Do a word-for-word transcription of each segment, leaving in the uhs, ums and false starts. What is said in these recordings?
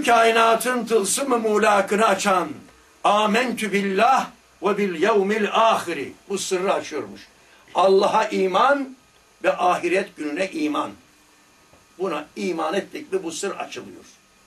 kainatın tılsım-ı muğlakını açan Âmentü billah ve bil yevmil ahiri. Bu sırrı açıyormuş. Allah'a iman ve ahiret gününe iman. Buna iman ettik mi bu sır açılıyor.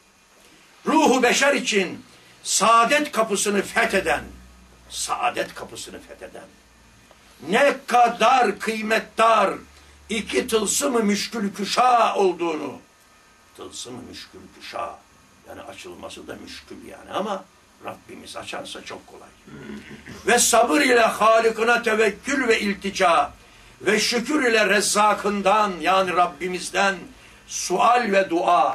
Ruhu beşer için saadet kapısını fetheden, saadet kapısını fetheden, ne kadar kıymetdar iki tılsım-ı müşkül küşa olduğunu, tılsım-ı müşkül küşa, yani açılması da müşkül yani, ama Rabbimiz açarsa çok kolay. Ve sabır ile Halık'ına tevekkül ve iltica ve şükür ile Rezzak'ından, yani Rabbimizden sual ve dua.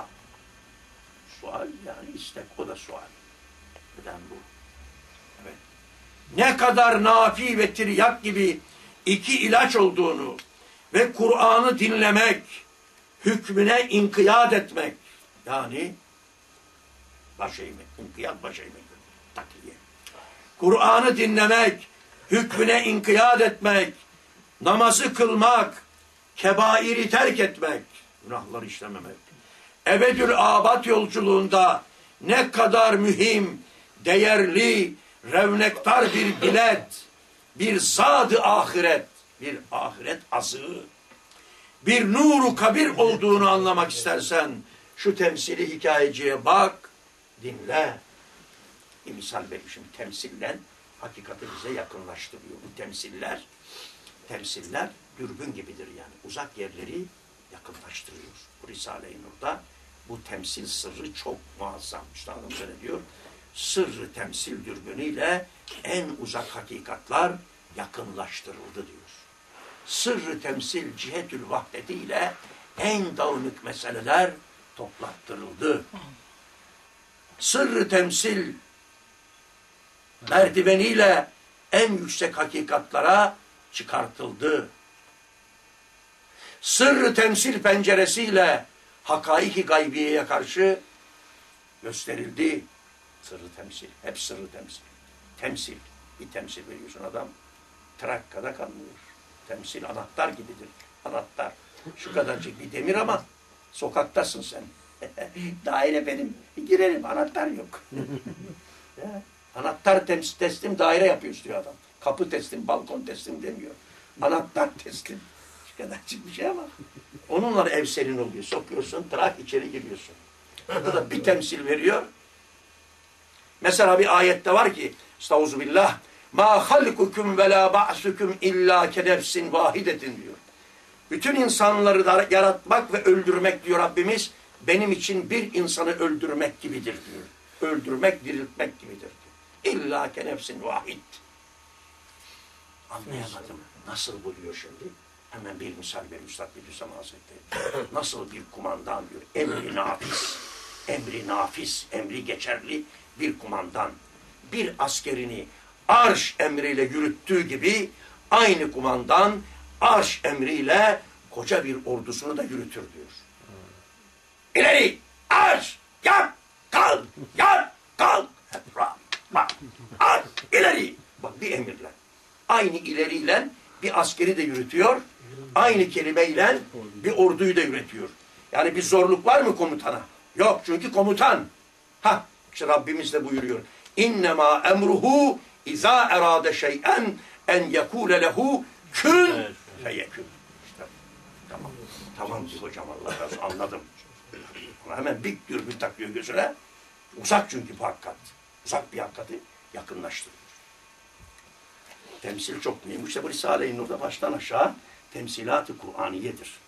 Sual yani istek, o da sual. Neden bu? Evet. Ne kadar nafi ve tiryak gibi iki ilaç olduğunu ve Kur'an'ı dinlemek, hükmüne inkiyat etmek, yani baş eğmek, inkiyat baş eğmek, takiye. Kur'an'ı dinlemek, hükmüne inkiyat etmek, namazı kılmak, kebairi terk etmek, günahları işlememek, ebedül abad yolculuğunda ne kadar mühim, değerli, revnektar bir bilet, bir zad-ı ahiret, bir ahiret azığı, bir nuru kabir olduğunu anlamak istersen şu temsili hikayeciye bak, dinle. Bir misal vereyim şimdi, temsillen hakikati bize yakınlaştırıyor. Bu temsiller, temsiller dürbün gibidir yani. Uzak yerleri yakınlaştırıyor. Bu Risale-i Nur'da bu temsil sırrı çok muazzam. Üstadım şöyle diyor, sırrı temsil dürbünüyle en uzak hakikatlar yakınlaştırıldı diyor. Sırrı temsil cihetül vahdetiyle en dağınık meseleler toplattırıldı. Sırrı temsil merdiveniyle en yüksek hakikatlara çıkartıldı. Sırrı temsil penceresiyle hakaiki gaybiyeye karşı gösterildi. Sırrı temsil, hep sırrı temsil. Temsil, bir temsil veriyorsun adam, Trakka'da kalmıyor. Temsil anahtar gibidir. Anahtar. Şu kadarcık bir demir ama sokaktasın sen. Daire benim, girelim, anahtar yok. Anahtar teslim daire yapıyoruz diyor adam. Kapı teslim, balkon teslim demiyor. Anahtar teslim. Şu kadarcık bir şey ama onunla ev senin oluyor. Sokuyorsun, trak içeri giriyorsun. Burada da bir temsil veriyor. Mesela bir ayette var ki, estağfirullah, ma halkukum ve la ba'sukum illa kenefsin vahidetin diyor. Bütün insanları da yaratmak ve öldürmek diyor Rabbimiz, benim için bir insanı öldürmek gibidir diyor. Öldürmek, diriltmek gibidir diyor. İlla kenefsin vahid. Anlayamadım. Nasıl buluyor şimdi? Hemen bir misal ver Üstad Bediüzzaman Hazretleri. Nasıl bir kumandan diyor. Emri nafis, emri nafis, emri geçerli bir kumandan. Bir askerini arş emriyle yürüttüğü gibi aynı kumandan arş emriyle koca bir ordusunu da yürütür diyor. İleri, arş, yap, kalk, yap, kalk. Hep rab, bak, arş, ileri. Bak bir emirle. Aynı ileriyle bir askeri de yürütüyor. Aynı kelimeyle bir orduyu da yürütüyor. Yani bir zorluk var mı komutana? Yok, çünkü komutan. Ha, işte Rabbimiz de buyuruyor. İnnemâ emruhu izâ erâde şey'en en yekûle lehu kün feyekün. İşte, tamam. Tamam ki hocam, Allah razı olsun, anladım. Ama hemen bir dürbün takıyor gözüne. Uzak çünkü bu hakikat. Uzak bir hakikati yakınlaştırıyor. Temsil çok mühim. İşte bu Risale-i Nur'da baştan aşağı temsilat-ı Kur'aniyedir.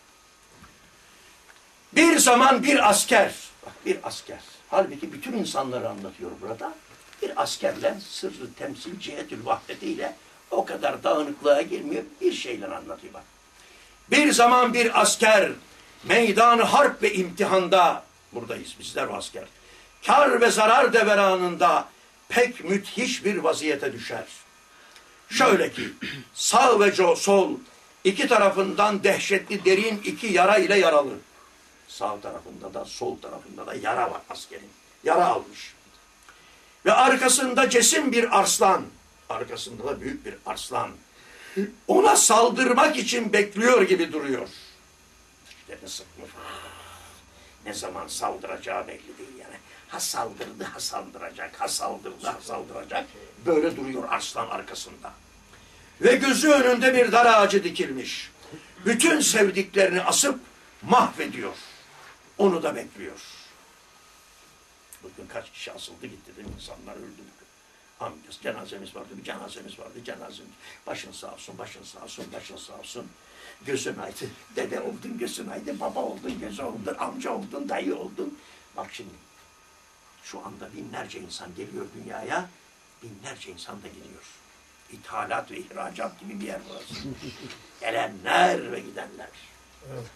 Bir zaman bir asker, bak bir asker, halbuki bütün insanları anlatıyor burada. Bir askerle sırrı temsil cihetül vahdetiyle o kadar dağınıklığa girmiyor, bir şeyle anlatıyor bak. Bir zaman bir asker meydan-ı harp ve imtihanda, buradayız bizler o asker, kar ve zarar deveranında pek müthiş bir vaziyete düşer. Şöyle ki sağ ve sol iki tarafından dehşetli derin iki yara ile yaralı. Sağ tarafında da sol tarafında da yara var askerin. Yara almış. Ve arkasında cesim bir arslan. Arkasında da büyük bir arslan. Ona saldırmak için bekliyor gibi duruyor. İşte ne sıkmış. Ne zaman saldıracağı belli değil yani. Ha saldırdı, ha saldıracak, ha saldırdı, ha saldıracak. Böyle duruyor arslan arkasında. Ve gözü önünde bir dar ağacı dikilmiş. Bütün sevdiklerini asıp mahvediyor. Onu da bekliyor. Bugün kaç kişi asıldı gitti değil mi? İnsanlar öldü bugün. Amcası, cenazemiz vardı, bir cenazemiz vardı, cenazemiz. Başın sağ olsun, başın sağ olsun, başın sağ olsun. Gözün aydın, dede oldun, gözün aydın, baba oldun, gözü oldun, amca oldun, dayı oldun. Bak şimdi, şu anda binlerce insan geliyor dünyaya, binlerce insan da gidiyor. İthalat ve ihracat gibi bir yer burası. Gelenler ve gidenler. Evet.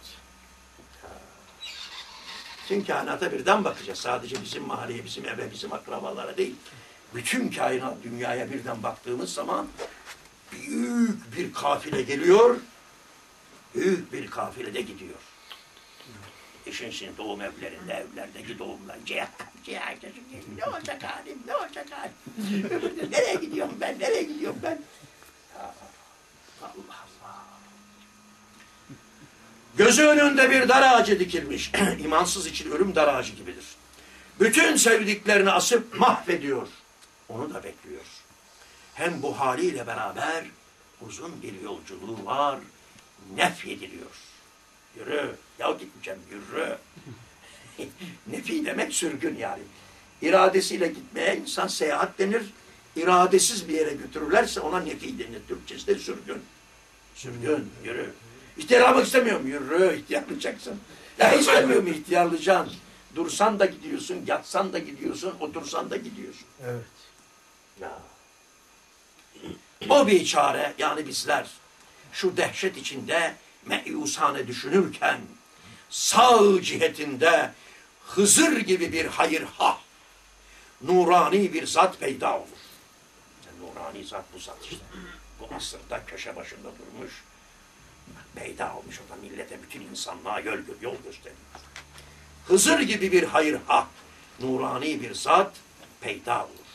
Bütün kainata birden bakacağız. Sadece bizim mahalleye, bizim eve, bizim akrabalara değil. Bütün kainat, dünyaya birden baktığımız zaman büyük bir kafile geliyor. Büyük bir kafile de gidiyor. İşin şimdi doğum evlerinde, evlerdeki doğumlar. Cihan, cihan çocuğum geliyor. Ne olacak halim, ne olacak halim? Öbürde nereye gidiyorum ben, nereye gidiyorum ben? Ya, Allah Allah. Gözü önünde bir dar ağacı dikilmiş. İmansız için ölüm dar ağacı gibidir. Bütün sevdiklerini asıp mahvediyor. Onu da bekliyor. Hem bu haliyle beraber uzun bir yolculuğu var. Nefyediliyor. Yürü. Ya gitmeyeceğim. Yürü. Nefi demek sürgün yani. İradesiyle gitmeye insan seyahat denir. İradesiz bir yere götürürlerse ona nefi denir. Türkçesi de sürgün. Sürgün. Yürü. İhtiyarlamak istemiyorum. Yürü. İhtiyarlayacaksın. Ya istemiyorum ihtiyarlayacaksın. Dursan da gidiyorsun, yatsan da gidiyorsun, otursan da gidiyorsun. Evet. Ya. O bir çare, yani bizler şu dehşet içinde meyusane düşünürken sağ cihetinde Hızır gibi bir hayırha, nurani bir zat peyda olur. Yani nurani zat bu zat işte. Bu asırda köşe başında durmuş, peyda olmuş, o da millete, bütün insanlığa yol, yol gösteriyor. Hızır gibi bir hayırha, nurani bir zat peyda olur.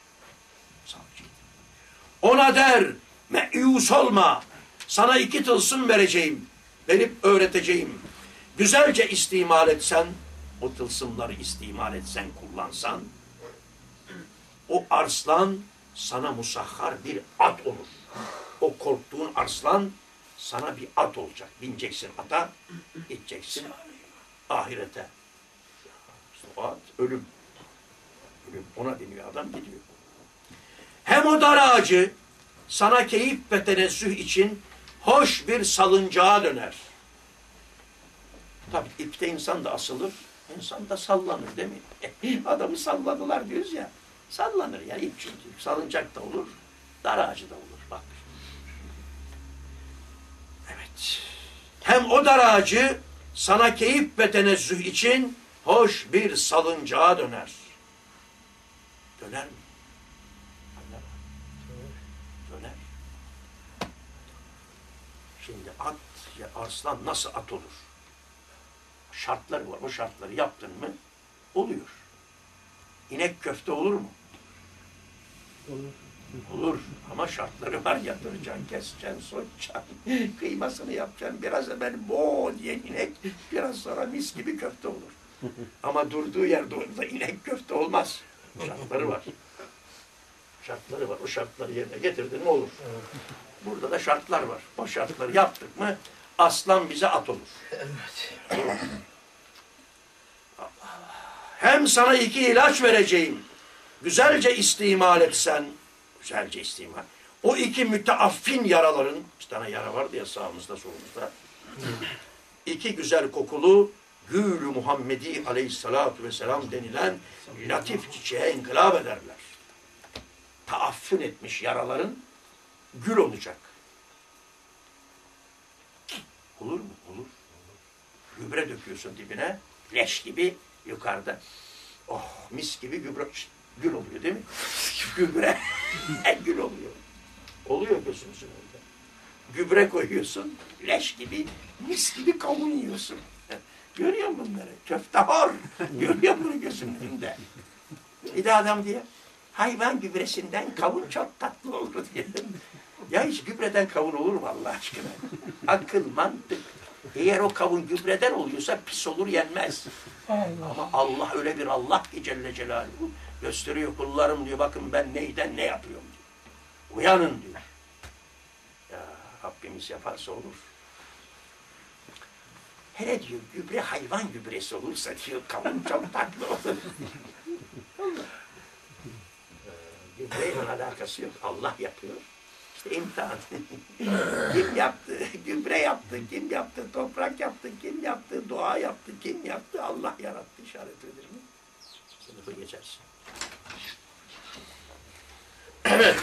Ona der, meyus olma, sana iki tılsım vereceğim, verip öğreteceğim. Güzelce istimal etsen, o tılsımları istimal etsen, kullansan, o arslan sana musahhar bir at olur. O korktuğun arslan sana bir at olacak. Bineceksin ata, gideceksin ahirete. İşte o at ölüm. Ölüm. Ona biniyor adam, gidiyor. Hem o dar ağacı sana keyif ve tenessüh için hoş bir salıncağa döner. Tabii ipte insan da asılır, insan da sallanır değil mi? Adamı salladılar diyoruz ya, sallanır yani ip çünkü. Salıncak da olur, dar ağacı da olur. Bak. Evet. Hem o dar ağacı sana keyif ve tenessüh için hoş bir salıncağa döner. Döner mi? Döner. Şimdi at ya arslan nasıl at olur? Şartları var. O şartları yaptın mı oluyor. İnek köfte olur mu? Olur. Olur. Ama şartları var. Yatıracaksın, keseceksin, soyacaksın, kıymasını yapacaksın. Biraz evvel bo diye inek, biraz sonra mis gibi köfte olur. Ama durduğu yerde orada inek köfte olmaz. Şartları var. Şartları var. O şartları yerine getirdin mi olur. Evet. Burada da şartlar var. O şartları yaptık mı aslan bize at olur. Evet. Hem sana iki ilaç vereceğim. Güzelce istimal etsen, güzelce istimal. O iki müteaffin yaraların, bir tane yara vardı ya sağımızda solumuzda. İki güzel kokulu Gül-ü Muhammedi aleyhissalatu vesselam denilen latif çiçeğe inkılap ederler. Taaffün etmiş yaraların gül olacak. Olur mu? Olur. Gübre döküyorsun dibine, leş gibi yukarıda. Oh, mis gibi gübre, gül oluyor değil mi? Gübre, gül oluyor. Oluyor gözümüzün önünde. Gübre koyuyorsun, leş gibi, mis gibi kavun yiyorsun. Görüyor musun bunları? Köfte hor. Görüyor musun bunu gözünün önünde? Bir de adam diye, hayvan gübresinden kavun çok tatlı olur diye. Ya hiç gübreden kavun olur mu Allah aşkına? Akıl, mantık. Eğer o kavun gübreden oluyorsa pis olur, yenmez. Allah. Ama Allah öyle bir Allah ki Celle Celaluhu gösteriyor, kullarım diyor, bakın ben neyden ne yapıyorum diyor. Uyanın diyor. Ya Rabbimiz yaparsa olur. Hele diyor gübre hayvan gübresi olursa diyor kavun çok tatlı olur. Gübreyle alakası yok. Allah yapıyor. İşte imtihan. Kim yaptı? Gübre yaptı. Kim yaptı? Toprak yaptı. Kim yaptı? Doğa yaptı. Kim yaptı? Allah yarattı. İşaret edilir mi? Sınıfı geçersin. Evet.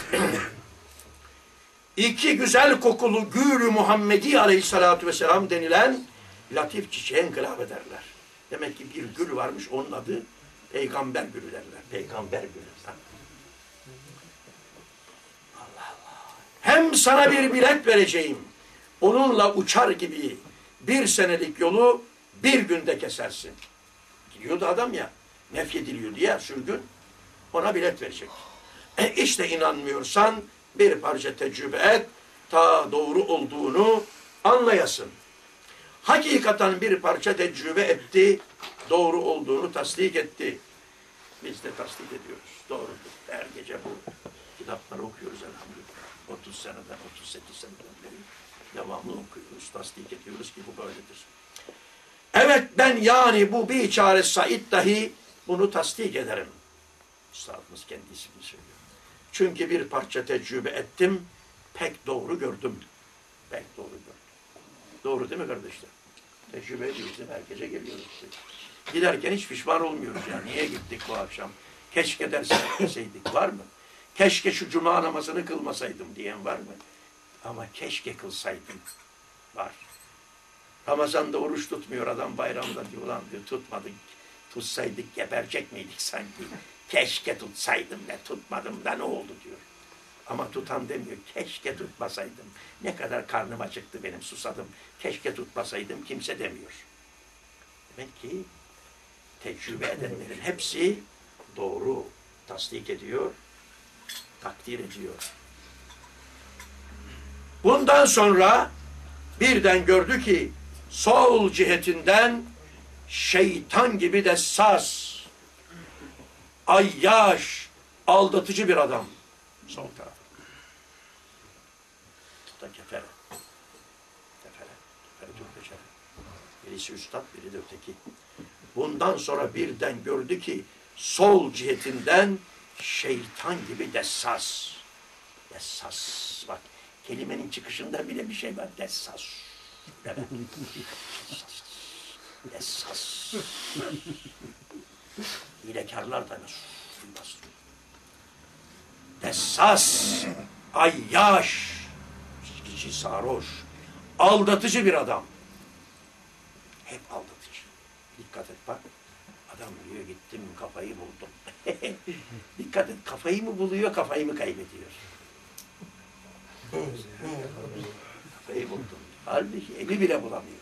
İki güzel kokulu Gül-ü Muhammedi Aleyhisselatü Vesselam denilen latif çiçeğe inkılap ederler. Demek ki bir gül varmış, onun adı Peygamber gülü derler. Peygamber gülü. Allah Allah. Hem sana bir bilet vereceğim. Onunla uçar gibi bir senelik yolu bir günde kesersin. Gidiyordu adam ya. Nefyediliyordu ya sürgün. Ona bilet verecek. E işte inanmıyorsan bir parça tecrübe et. Ta doğru olduğunu anlayasın. Hakikaten bir parça tecrübe etti. Doğru olduğunu tasdik etti. Biz de tasdik ediyoruz. Doğrudur. Her gece bu kitapları okuyoruz elhamdülillah. otuz seneden, otuz sekiz seneden beri devamlı okuyoruz. Tasdik ediyoruz ki bu böyledir. Evet ben yani bu bir çare Said dahi bunu tasdik ederim. Üstadımız kendi ismini söylüyor. Çünkü bir parça tecrübe ettim. Pek doğru gördüm. Pek doğru gördüm. Doğru değil mi kardeşler? Tecrübe ediyoruz. Her gece geliyoruz. Giderken hiç pişman olmuyoruz ya. Niye gittik bu akşam? Keşke derse gitseydik. Var mı? Keşke şu cuma namazını kılmasaydım diyen var mı? Ama keşke kılsaydım. Var. Ramazan'da oruç tutmuyor adam, bayramda diyor ulan diyor tutmadık. Tutsaydık geberecek miydik sanki? Keşke tutsaydım ne tutmadım da ne oldu diyor. Ama tutan demiyor. Keşke tutmasaydım. Ne kadar karnım acıktı benim, susadım. Keşke tutmasaydım kimse demiyor. Demek ki tecrübe edenlerin hepsi doğru tasdik ediyor, takdir ediyor. Bundan sonra birden gördü ki sol cihetinden şeytan gibi dessas, ayyaş, aldatıcı bir adam. Sol taraf. Bu da kefere. Kefere. Kefere Türkçe. Birisi üstad, biri de öteki. Bundan sonra birden gördü ki sol cihetinden şeytan gibi dessas. Dessas. Bak kelimenin çıkışında bile bir şey var. Dessas. Evet. Dessas. Hilekarlar da nasıl? Dessas, ayyaş, içkici, sarhoş, aldatıcı bir adam. Hep aldatıcı. Dikkat et bak. Adam diyor gittim kafayı buldum. Dikkat et kafayı mı buluyor, kafayı mı kaybediyor? Kafayı buldum. Halbuki evi bile bulamıyor.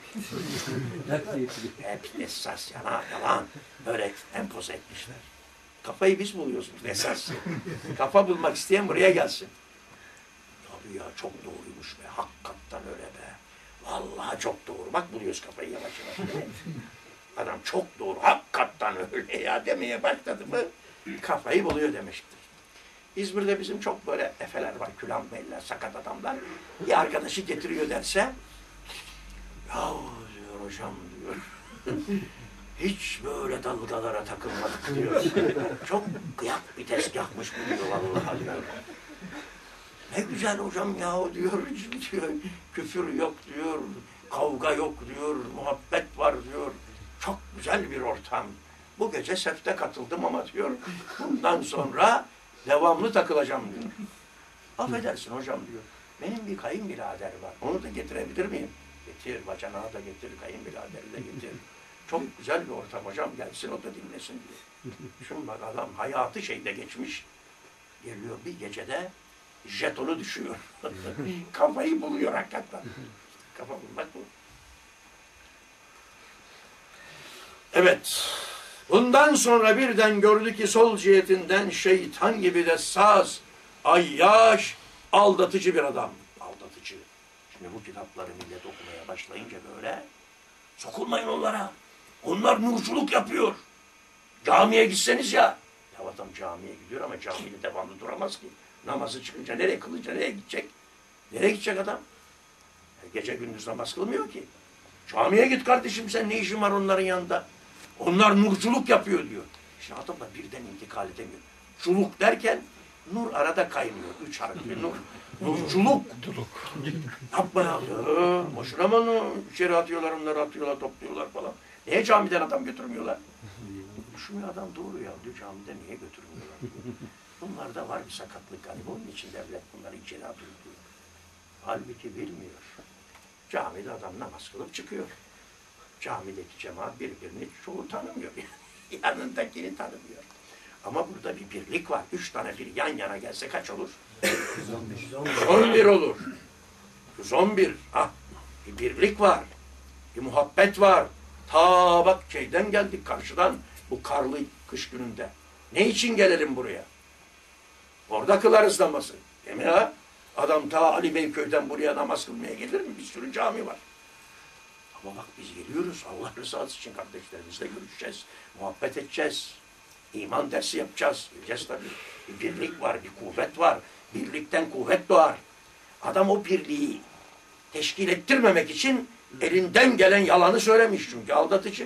Hep esas yana yalan. Böyle empoze etmişler. Kafayı biz buluyoruz esas. Kafa bulmak isteyen buraya gelsin. Tabii ya çok doğruymuş be. Hakikaten öyle be. Vallahi çok doğru. Bak buluyoruz kafayı yavaş yavaş. Adam çok doğru. Hakikaten öyle ya demeye başladı mı kafayı buluyor demektir. İzmir'de bizim çok böyle efeler var. Külan beyler, sakat adamlar. Bir arkadaşı getiriyor derse ya diyor hocam diyor. Hiç böyle dalgalara takılmadık diyor. Çok kıyak bir tezgahmış bu diyor vallahi diyor. Ne güzel hocam ya diyor. diyor. Küfür yok diyor. Kavga yok diyor. Muhabbet var diyor. Çok güzel bir ortam. Bu gece sefte katıldım ama diyor. Bundan sonra devamlı takılacağım diyor. Affedersin hocam diyor. Benim bir kayınbirader var. Onu da getirebilir miyim? Getir. Bacanağı da getir. Kayınbiraderi de getir. Çok güzel bir ortam hocam. Gelsin o da dinlesin diyor. Şun bak adam hayatı şeyde geçmiş. Geliyor bir gecede jetonu düşüyor. Kafayı buluyor hakikaten. Kafa bulmak bu. Evet. Bundan sonra birden gördü ki sol cihetinden şeytan gibi de saz, ayyaş, aldatıcı bir adam. Aldatıcı. Şimdi bu kitapları millet okumaya başlayınca böyle sokulmayın onlara. Onlar nurculuk yapıyor. Camiye gitseniz ya. Ya adam camiye gidiyor ama camide devamlı duramaz ki. Namazı çıkınca nereye kılınca nereye gidecek? Nereye gidecek adam? Gece gündüz namaz kılmıyor ki. Camiye git kardeşim, sen ne işin var onların yanında? Onlar nurculuk yapıyor diyor. Şimdi adam da birden intikal edemiyor. Culuk derken nur arada kaynıyor. Üç harfli nur. Nurculuk. Yapma ya. Ee, boşuna mı içeri atıyorlar, onları atıyorlar, topluyorlar falan. Niye camiden adam götürmüyorlar? Düşünmüyor adam, doğru ya diyor, camiden niye götürmüyorlar diyor. Bunlarda var bir sakatlık galiba, onun için devlet bunları içeri atıyor diyor. Halbuki bilmiyor. Camide adam namaz kılıp çıkıyor. Camideki cemaat birbirini çoğu tanımıyor. Yanındakini tanımıyor. Ama burada bir birlik var. Üç tane bir yan yana gelse kaç olur? on bir olur. yüz on bir. Ah, bir birlik var. Bir muhabbet var. Ta bak şeyden geldik, karşıdan, bu karlı kış gününde. Ne için gelelim buraya? Orada kılarız namazı. Değil mi ya? Adam ta Ali Beyköy'den buraya namaz kılmaya gelir mi? Bir sürü cami var. Ama bak biz geliyoruz. Allah rızası için kardeşlerimizle görüşeceğiz. Muhabbet edeceğiz. İman dersi yapacağız. Bileceğiz tabii. Bir birlik var, bir kuvvet var. Birlikten kuvvet doğar. Adam o birliği teşkil ettirmemek için elinden gelen yalanı söylemiş çünkü aldatıcı.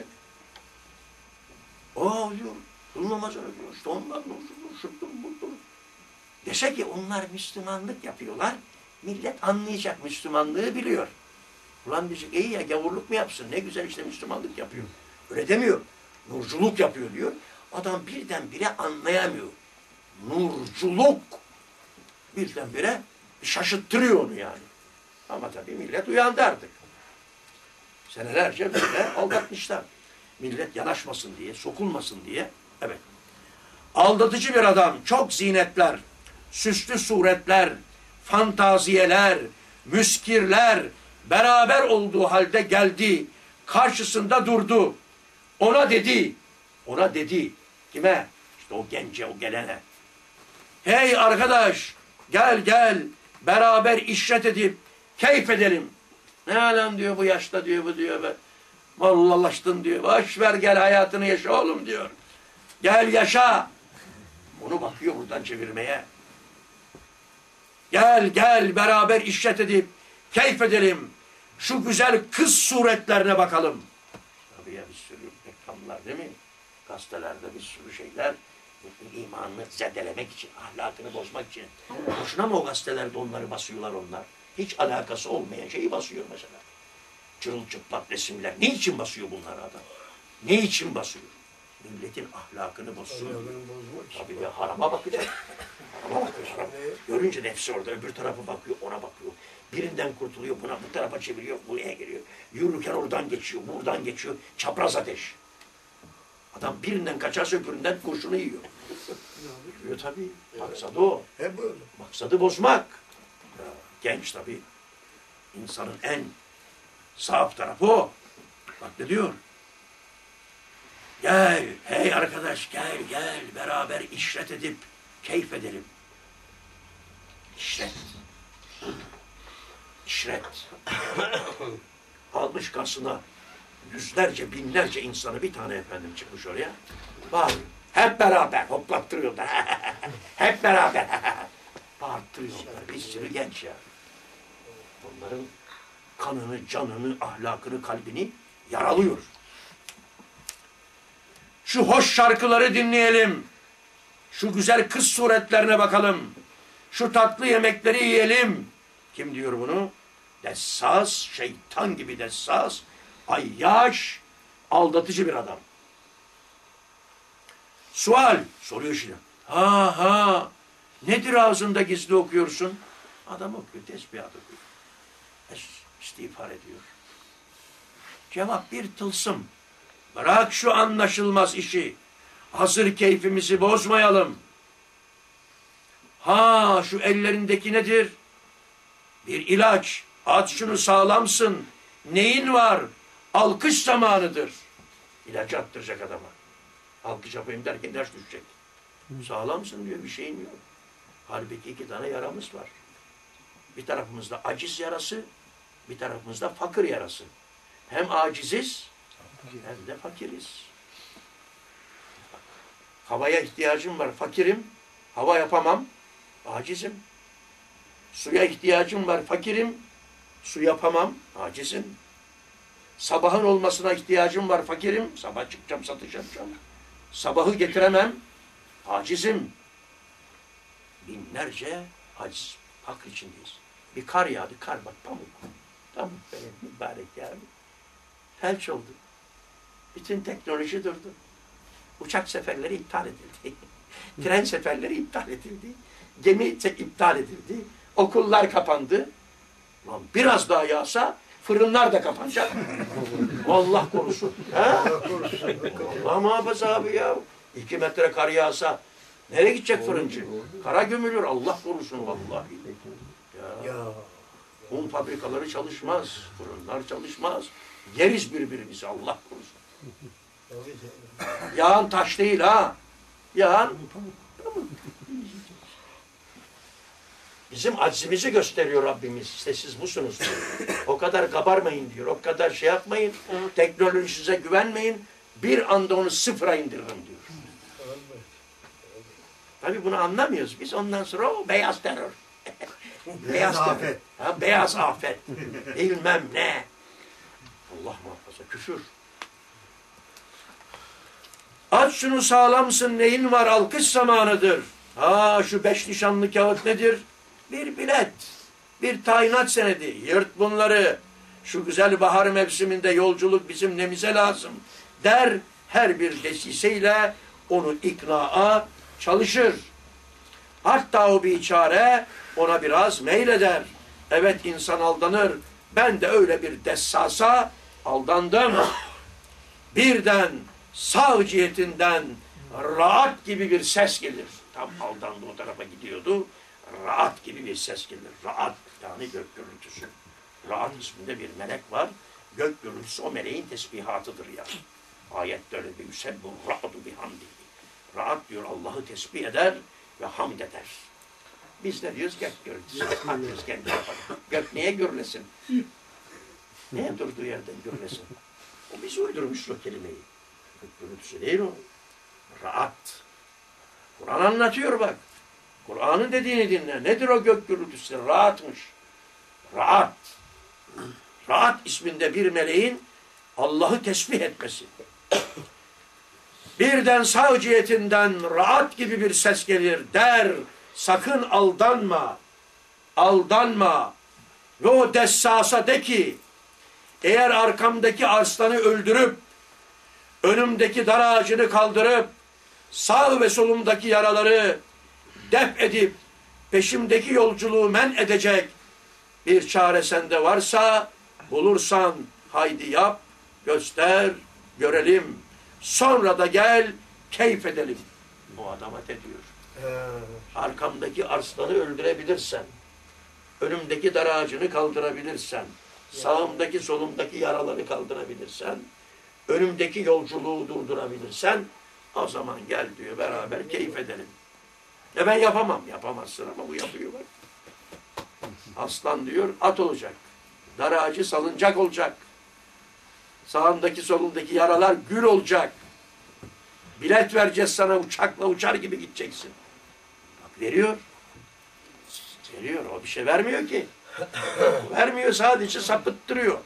Aa diyor, kıl namazını diyor, işte onlar nursudur, şuttur, budur. Dese ki onlar Müslümanlık yapıyorlar, millet anlayacak, Müslümanlığı biliyor. Ulan diyecek, iyi ya gavurluk mu yapsın, ne güzel işte Müslümanlık yapıyor. Öyle demiyor, nurculuk yapıyor diyor. Adam birdenbire anlayamıyor. Nurculuk birdenbire şaşırttırıyor onu yani. Ama tabii millet uyandı artık. Senelerce böyle aldatmışlar. Millet yanaşmasın diye, sokulmasın diye. Evet. Aldatıcı bir adam, çok zinetler, süslü suretler, fantaziyeler, müskirler beraber olduğu halde geldi. Karşısında durdu. Ona dedi, ona dedi. Kime? İşte o gence, o gelene. Hey arkadaş, gel gel, beraber işret edip keyif edelim. Ne lan diyor bu yaşta diyor bu diyor be. Vallalaştın diyor. Boş ver gel hayatını yaşa oğlum diyor. Gel yaşa. Bunu bakıyor buradan çevirmeye. Gel gel beraber işret edip keyif edelim. Şu güzel kız suretlerine bakalım. Tabii ya bir sürü reklamlar değil mi? Gazetelerde bir sürü şeyler. İmanını zedelemek için, ahlakını bozmak için. Boşuna mı o gazetelerde onları basıyorlar onlar? Hiç alakası olmayan şeyi basıyor mesela. Çırılçıplak resimler. Ne için basıyor bunlar adam? Ne için basıyor? Milletin ahlakını bozuyor. Tabii bir harama bakacak. Harama bakıyor. Haram. Görünce nefsi orada, öbür tarafa bakıyor, ona bakıyor. Birinden kurtuluyor, buna bu tarafa çeviriyor, buraya geliyor. Yürürken oradan geçiyor, buradan geçiyor. Çapraz ateş. Adam birinden kaçarsa öbüründen kurşunu yiyor. Yiyor tabii. Maksadı o. Hep böyle. Maksadı bozmak. Ya, genç tabii. İnsanın en sahip tarafı o. Bak ne diyor? Gel, hey arkadaş gel gel beraber işret edip keyif edelim. İşret. İşret. Almış karşısına yüzlerce, binlerce insanı, bir tane efendim çıkmış oraya. Bağırıyor. Hep beraber hoplattırıyorlar. Hep beraber. Bağırttırıyorlar. Bir sürü genç ya. Onların kanını, canını, ahlakını, kalbini yaralıyor. Şu hoş şarkıları dinleyelim. Şu güzel kız suretlerine bakalım. Şu tatlı yemekleri yiyelim. Kim diyor bunu? Dessas, şeytan gibi dessas, ayyaş, aldatıcı bir adam. Sual, soruyor şimdi. Ha ha, nedir ağzında gizli okuyorsun? Adam okuyor, tesbihat okuyor. İstiğfar ediyor. Cevap bir tılsım. Bırak şu anlaşılmaz işi. Hazır keyfimizi bozmayalım. Ha şu ellerindeki nedir? Bir ilaç. At şunu sağlamsın. Neyin var? Alkış zamanıdır. İlacı attıracak adama. Alkış yapayım derken ders düşecek. Sağlamsın diyor, bir şeyin yok. Halbuki iki tane yaramız var. Bir tarafımızda aciz yarası, bir tarafımızda fakir yarası. Hem aciziz Hem de fakiriz. Havaya ihtiyacım var, fakirim. Hava yapamam, acizim. Suya ihtiyacım var, fakirim. Su yapamam, acizim. Sabahın olmasına ihtiyacım var, fakirim. Sabah çıkacağım, satacağım. Sabahı getiremem, acizim. Binlerce aciz, fakir içindeyiz. Bir kar yağdı, kar bak pamuk. Pamuk benim mübarek yağdı. Felç oldu. Bütün teknoloji durdu. Uçak seferleri iptal edildi. Tren seferleri iptal edildi. Gemi iptal edildi. Okullar kapandı. Lan biraz daha yağsa fırınlar da kapanacak. Allah korusun. Ha? Allah muhafaza abi ya. İki metre kar yağsa nereye gidecek fırıncı? Kara gömülür. Allah korusun vallahi. Ya. Un fabrikaları çalışmaz. Fırınlar çalışmaz. Yeriz birbirimizi Allah korusun. Yağan taş değil ha. Yağan bizim aczimizi gösteriyor Rabbimiz. İşte siz busunuz diyor. O kadar kabarmayın diyor. O kadar şey yapmayın. Teknolojinize güvenmeyin. Bir anda onu sıfıra indiririm diyor. Tabii bunu anlamıyoruz. Biz ondan sonra o beyaz terör. Beyaz afet. Ha, beyaz afet. Bilmem ne. Allah muhafaza. Küfür. Aç şunu sağlamsın, neyin var, alkış zamanıdır. Ha şu beş nişanlı kağıt nedir? Bir bilet, bir tayinat senedi. Yırt bunları. Şu güzel bahar mevsiminde yolculuk bizim nemize lazım. Der, her bir desiseyle onu iknaa çalışır. Hatta o biçare ona biraz meyleder. Evet insan aldanır. Ben de öyle bir dessasa aldandım. Birden sağ cihetinden rahat gibi bir ses gelir. Tam aldandı o tarafa gidiyordu. Rahat gibi bir ses gelir. Rahat yani gök gürültüsü. Rahat isminde bir melek var. Gök gürültüsü o meleğin tesbihatıdır yani. Ayette öyle bir yüsebbur ra'du bihamdihi. Rahat diyor Allah'ı tesbih eder ve hamd eder. Biz de diyoruz gök gürültüsü. Atıyoruz kendi yapalım. Gök niye gürlesin? Niye durduğu yerden gürlesin? O bizi uydurmuş o kelimeyi. Gök gürültüsü değil o. Rahat. Kur'an anlatıyor bak. Kur'an'ın dediğini dinle. Nedir o gök gürültüsü? Rahatmış. Rahat. Rahat isminde bir meleğin Allah'ı tesbih etmesi. Birden sağ cihetinden rahat gibi bir ses gelir. Der, sakın aldanma. Aldanma. Ve o dessasa de ki, eğer arkamdaki arslanı öldürüp, önümdeki dar ağacını kaldırıp, sağ ve solumdaki yaraları def edip, peşimdeki yolculuğu men edecek bir çare sende varsa, bulursan haydi yap, göster, görelim. Sonra da gel, keyif edelim. Bu adama de diyor. Arkamdaki arslanı öldürebilirsen, önümdeki dar ağacını kaldırabilirsen, sağımdaki solumdaki yaraları kaldırabilirsen, önümdeki yolculuğu durdurabilirsen, o zaman gel diyor, beraber keyif edelim. E ben yapamam. Yapamazsın ama bu yapıyor bak. Aslan diyor at olacak. Dar ağacı salıncak olacak. Sağındaki solundaki yaralar gül olacak. Bilet vereceğiz sana, uçakla uçar gibi gideceksin. Bak veriyor. Veriyor. O bir şey vermiyor ki. Vermiyor, sadece sapıttırıyor.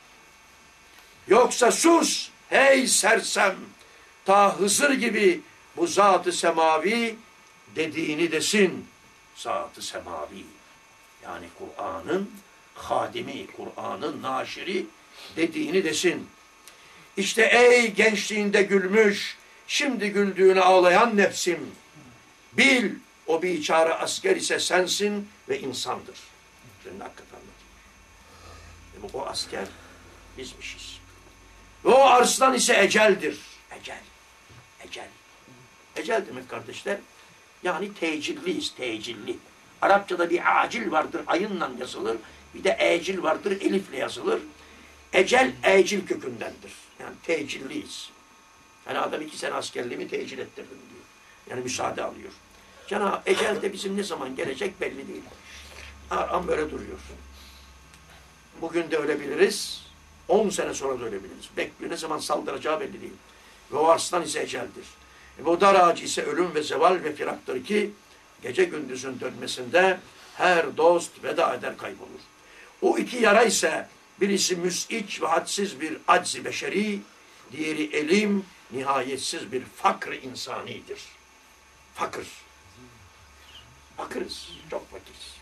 Yoksa sus hey sersem, ta Hızır gibi bu zat-ı semavi dediğini desin. Zat-ı semavi. Yani Kur'an'ın hadimi, Kur'an'ın naşiri dediğini desin. İşte ey gençliğinde gülmüş, şimdi güldüğüne ağlayan nefsim. Bil, o biçare asker ise sensin ve insandır. Şimdi hakikaten anlatayım. O asker bizmişiz. Ve o arslan ise eceldir. Ecel. Ecel. Ecel demek kardeşler, yani tecilliyiz, tecilli. Arapçada bir acil vardır, ayınla yazılır. Bir de ecil vardır, elifle yazılır. Ecel, ecil kökündendir. Yani tecilliyiz. Yani adam iki sene askerliğimi tecil ettirdim diyor. Yani müsaade alıyor. Cenab-ı ecel de bizim ne zaman gelecek belli değil. An böyle duruyor. Bugün de ölebiliriz, On sene sonra da ölebiliriz. Bekliyor. Ne zaman saldıracağı belli değil. Ve o arslan ise eceldir. E, o dar ağacı ise ölüm ve zeval ve firaktır ki gece gündüzün dönmesinde her dost veda eder kaybolur. O iki yara ise birisi müs'iç ve hadsiz bir aczi beşeri, diğeri elim, nihayetsiz bir fakr insanidir. Fakir. Fakiriz. Çok fakiriz.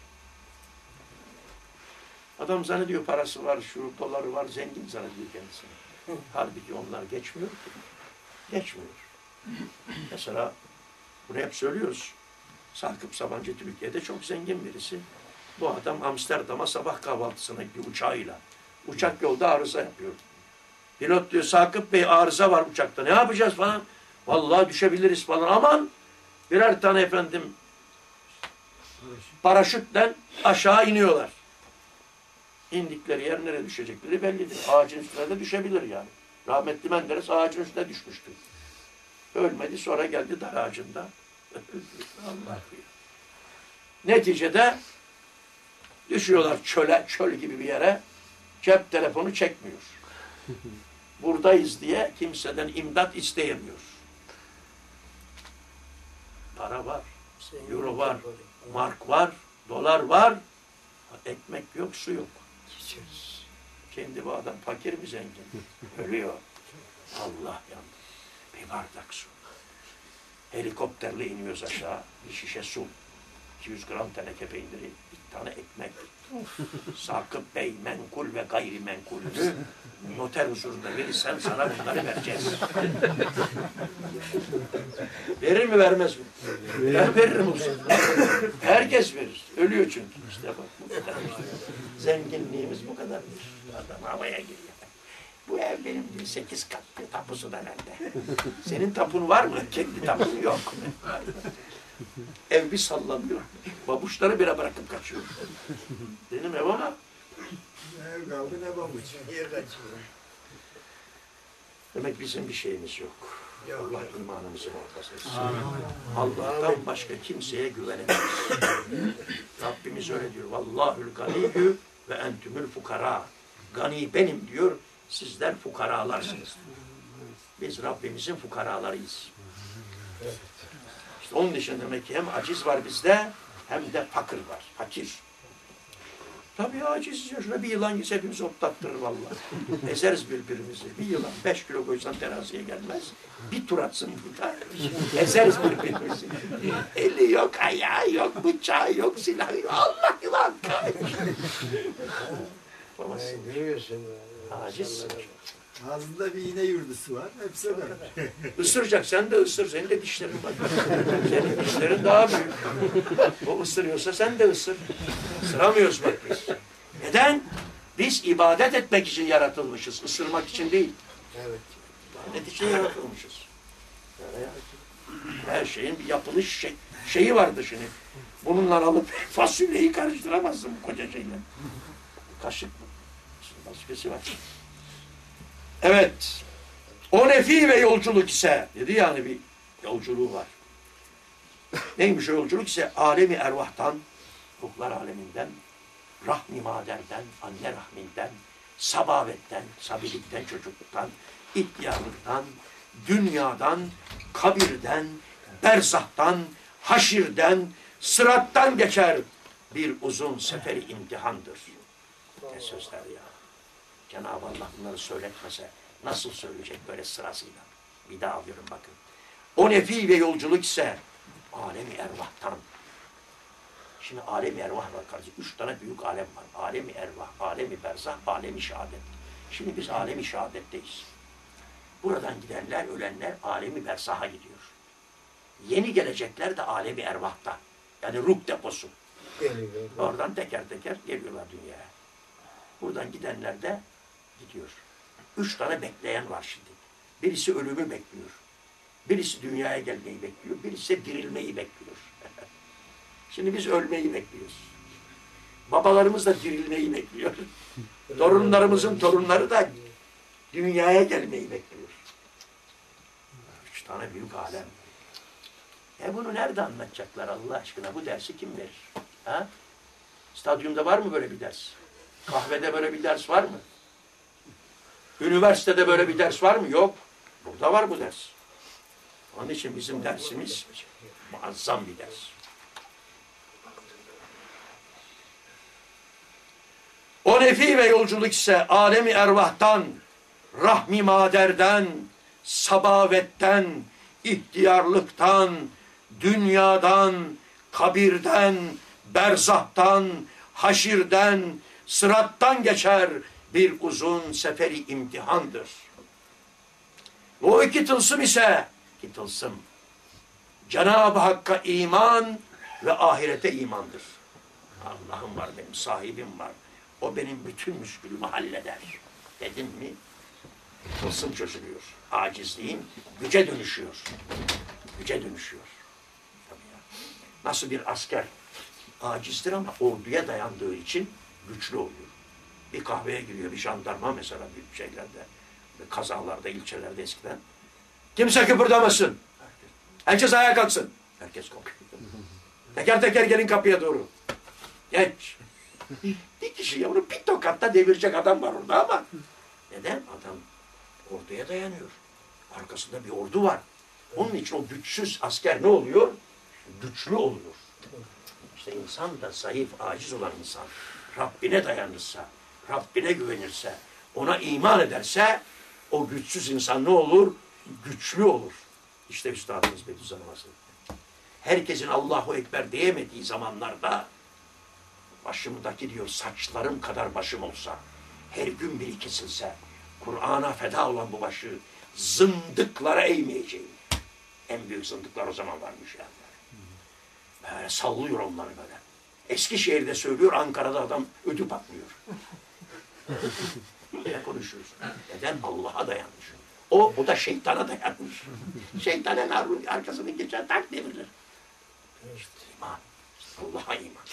Adam zannediyor parası var, şu doları var, zengin zannediyor kendisini. Halbuki onlar geçmiyor ki. Geçmiyor. Mesela bunu hep söylüyoruz. Sakıp Sabancı Türkiye'de çok zengin birisi. Bu adam Amsterdam'a sabah kahvaltısına gidiyor uçağıyla. Uçak yolda arıza yapıyor. Pilot diyor Sakıp Bey arıza var uçakta. Ne yapacağız falan. Vallahi düşebiliriz falan. Aman birer tane efendim paraşütle aşağı iniyorlar. İndikleri yer nereye düşecekleri bellidir. Ağacın üstüne de düşebilir yani. Rahmetli Menderes ağacın üstüne düşmüştü. Ölmedi, sonra geldi dar ağacında. Allah bilir. Neticede düşüyorlar çöle, çöl gibi bir yere. Cep telefonu çekmiyor. Buradayız diye kimseden imdat isteyemiyor. Para var, euro var, mark var, dolar var. Ekmek yok, su yok. Şimdi bu adam fakir mi zengin? Ölüyor. Allah yandı. Bir bardak su. Helikopterle iniyoruz aşağı. Bir şişe su. iki yüz gram teneke peyniri. Bir tane ekmek. Sakıp Bey menkul ve gayrimenkulünü noter huzurunda verirsen sana bunları vereceğiz. Verir mi vermez mi? Ben veririm o zaman. Herkes verir. Ölüyor çünkü. İşte bak bu kadar. Zenginliğimiz bu kadardır. Adam havaya giriyor. Bu ev benim değil, sekiz katlı, tapusu da bende. Senin tapun var mı? Kendi tapun yok. Ev bir sallanıyor. Babuşları bile bırakıp kaçıyor. Benim ev ama. Ev kaldı ne babuş. Yer kaçıyor. Demek bizim bir şeyimiz yok. Yok. Allah imanımızı muhafaza etsin. Allah'tan başka kimseye güvenemeyiz. Rabbimiz öyle diyor. Vallahül ganiyyü ve entümül fukara. Gani benim diyor. Sizler fukaralarsınız. Biz Rabbimizin fukaralarıyız. İşte onun için demek ki hem aciz var bizde hem de fakir var. Fakir. Tabii aciziz ya. Şuna bir yılan gitse hepimizi otlattırır vallahi. Ezeriz birbirimizi. Bir yılan beş kilo koysan teraziye gelmez. Bir tur atsın burada. Ezeriz birbirimizi. Eli yok, ayağı yok, bıçağı yok, silahı yok. Allah yılan kay. Yani görüyorsun. Aciz. Ağzında bir iğne yurdusu var. Hepsi o kadar. Isıracak. Sen de ısır. Senin de dişlerin var. Senin dişlerin daha büyük. O ısırıyorsa sen de ısır. Isıramıyoruz bak biz. Neden? Biz ibadet etmek için yaratılmışız. Isırmak için değil. Evet. İbadet için yaratılmışız. Yani her şeyin bir yapılış şey, şeyi vardır şimdi. Bununla alıp fasulyeyi karıştıramazsın bu koca şeyle. Kaşık mı? Başkası var. Evet. O nefi ve yolculuk ise dedi yani bir yolculuğu var. Neymiş o yolculuk ise? Alemi ervahtan, ruhlar aleminden, rahmi maderden, anne rahminden, sabavetten, sabilikten, çocukluktan, ihtiyarlıktan, dünyadan, kabirden, berzahtan, haşirden, sırattan geçer bir uzun seferi imtihandır. Ne sözler ya. Cenab-ı Allah bunları söyletmese nasıl söyleyecek böyle sırasıyla? Bir daha alıyorum bakın. O nefi ve yolculuk ise alemi ervahtan. Şimdi alemi ervah var kardeşim. Üç tane büyük alem var. Alemi ervah, alemi berzah, alemi şehadet. Şimdi biz alemi şehadetteyiz. Buradan gidenler, ölenler alemi berzaha gidiyor. Yeni gelecekler de alemi ervahta. Yani ruh deposu. Oradan teker teker geliyorlar dünyaya. Buradan gidenler de gidiyor. Üç tane bekleyen var şimdi. Birisi ölümü bekliyor. Birisi dünyaya gelmeyi bekliyor. Birisi dirilmeyi bekliyor. Şimdi biz ölmeyi bekliyoruz. Babalarımız da dirilmeyi bekliyor. Torunlarımızın torunları da dünyaya gelmeyi bekliyor. Üç tane büyük alem. E bunu nerede anlatacaklar Allah aşkına? Bu dersi kim verir? Ha? Stadyumda var mı böyle bir ders? Kahvede böyle bir ders var mı? Üniversitede böyle bir ders var mı? Yok. Burada var bu ders. Onun için bizim dersimiz muazzam bir ders. O nefi ve yolculuk ise alemi ervahtan, rahmi maderden, sabavetten, ihtiyarlıktan, dünyadan, kabirden, berzahtan, haşirden, sırattan geçer bir uzun seferi imtihandır. O iki tılsım ise, iki tılsım, Cenab-ı Hakk'a iman ve ahirete imandır. Allah'ım var benim, sahibim var. O benim bütün müşkülümü halleder. Dedim mi? Tılsım çözülüyor. Acizliğin güce dönüşüyor. Güce dönüşüyor. Tabii ya. Nasıl bir asker acizdir ama orduya dayandığı için güçlü oluyor. Bir kahveye giriyor, bir jandarma mesela büyük şeylerde, kazalarda, ilçelerde eskiden. Kimse kıpırdamasın. Herkes ayağa kalksın. Herkes kalkıyor. Teker teker gelin kapıya doğru. Geç. Bir kişi yavrum bir tokatta devirecek adam var orada ama neden? Adam orduya dayanıyor. Arkasında bir ordu var. Onun için o güçsüz asker ne oluyor? Güçlü oluyor. İşte insan da zayıf, aciz olan insan Rabbine dayanırsa, Rabbine güvenirse, ona iman ederse o güçsüz insan ne olur? Güçlü olur. İşte Üstadımız Bediüzzaman Hazretleri. Herkesin Allahu Ekber diyemediği zamanlarda başımdaki diyor saçlarım kadar başım olsa, her gün biri kesilse, Kur'an'a feda olan bu başı zındıklara eğmeyeceğim. En büyük zındıklar o zaman varmış yani. Böyle sallıyor onları böyle. Eskişehir'de söylüyor, Ankara'da adam ödü patlıyor. Ne konuşuyorsun? Neden? Allah'a dayanmış. O, o da şeytana dayanmış. Şeytanın arkasını geçer, tak devirir. İşte iman. Allah'a iman.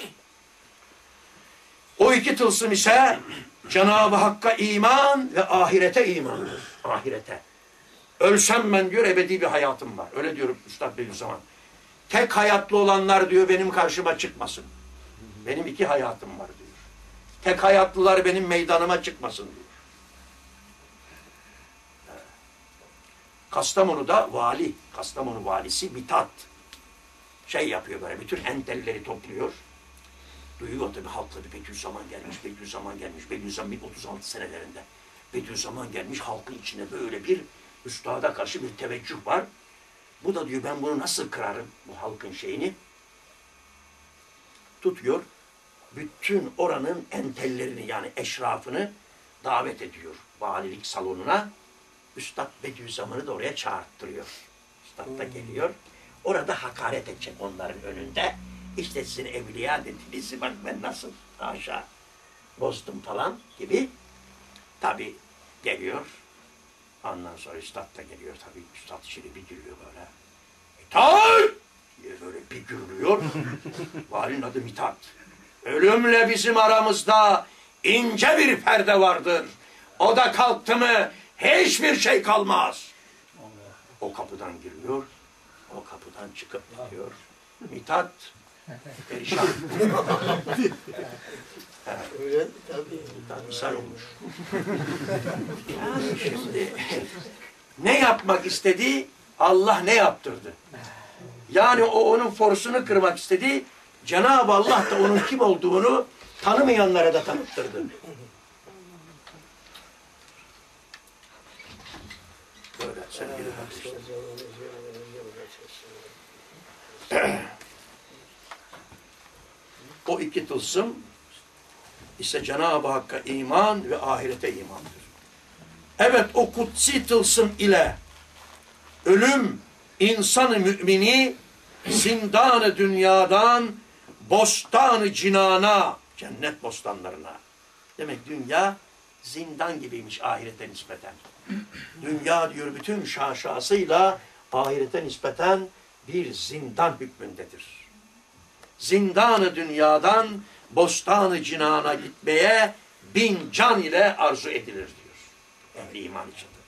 O iki tılsım ise Cenab-ı Hakk'a iman ve ahirete imandır. Ahirete. Ölsem ben diyor ebedi bir hayatım var. Öyle diyor Üstad Bediüzzaman. Tek hayatlı olanlar diyor benim karşıma çıkmasın. Benim iki hayatım var diyor. Tek hayatlılar benim meydanıma çıkmasın diyor. Kastamonu'da vali, Kastamonu valisi Mithat şey yapıyor böyle, bütün entelleri topluyor. Duyuyor tabii halk tabii Bediüzzaman gelmiş, Bediüzzaman gelmiş, Bediüzzaman bin otuz altı senelerinde. Bediüzzaman gelmiş, halkın içine böyle bir üstada karşı bir teveccüh var. Bu da diyor ben bunu nasıl kırarım bu halkın şeyini? Tutuyor, bütün oranın entellerini yani eşrafını davet ediyor valilik salonuna. Üstad Bediüzzaman'ı da oraya çağırttırıyor. Üstad da geliyor. Orada hakaret edecek onların önünde. İşte sizin evliya dediğinizi bak ben nasıl haşa bozdum falan gibi. Tabi geliyor. Ondan sonra Üstad da geliyor tabi. Üstad şimdi bir gülüyor böyle. Mithat! diye böyle bir gürlüyor. Valinin adı Mithat. Ölümle bizim aramızda ince bir perde vardır. O da kalktı mı hiçbir şey kalmaz. O kapıdan giriyor. O kapıdan çıkıp gidiyor. Mithat perişan. Öyle tabii. Mithat ishal olmuş. Yani şimdi ne yapmak istedi? Allah ne yaptırdı? Yani o onun forsunu kırmak istedi. Cenab-ı Allah da onun kim olduğunu tanımayanlara da tanıttırdı. Böyle sevgili kardeşler. O iki tılsım ise Cenab-ı Hakk'a iman ve ahirete imandır. Evet o kutsi tılsım ile ölüm insanı mümini zindanı dünyadan bostanı cinana, cennet bostanlarına. Demek dünya zindan gibiymiş ahirete nispeten. Dünya diyor bütün şaşasıyla ahirete nispeten bir zindan hükmündedir. Zindanı dünyadan bostanı cinana gitmeye bin can ile arzu edilir diyor. Ehli iman içindir.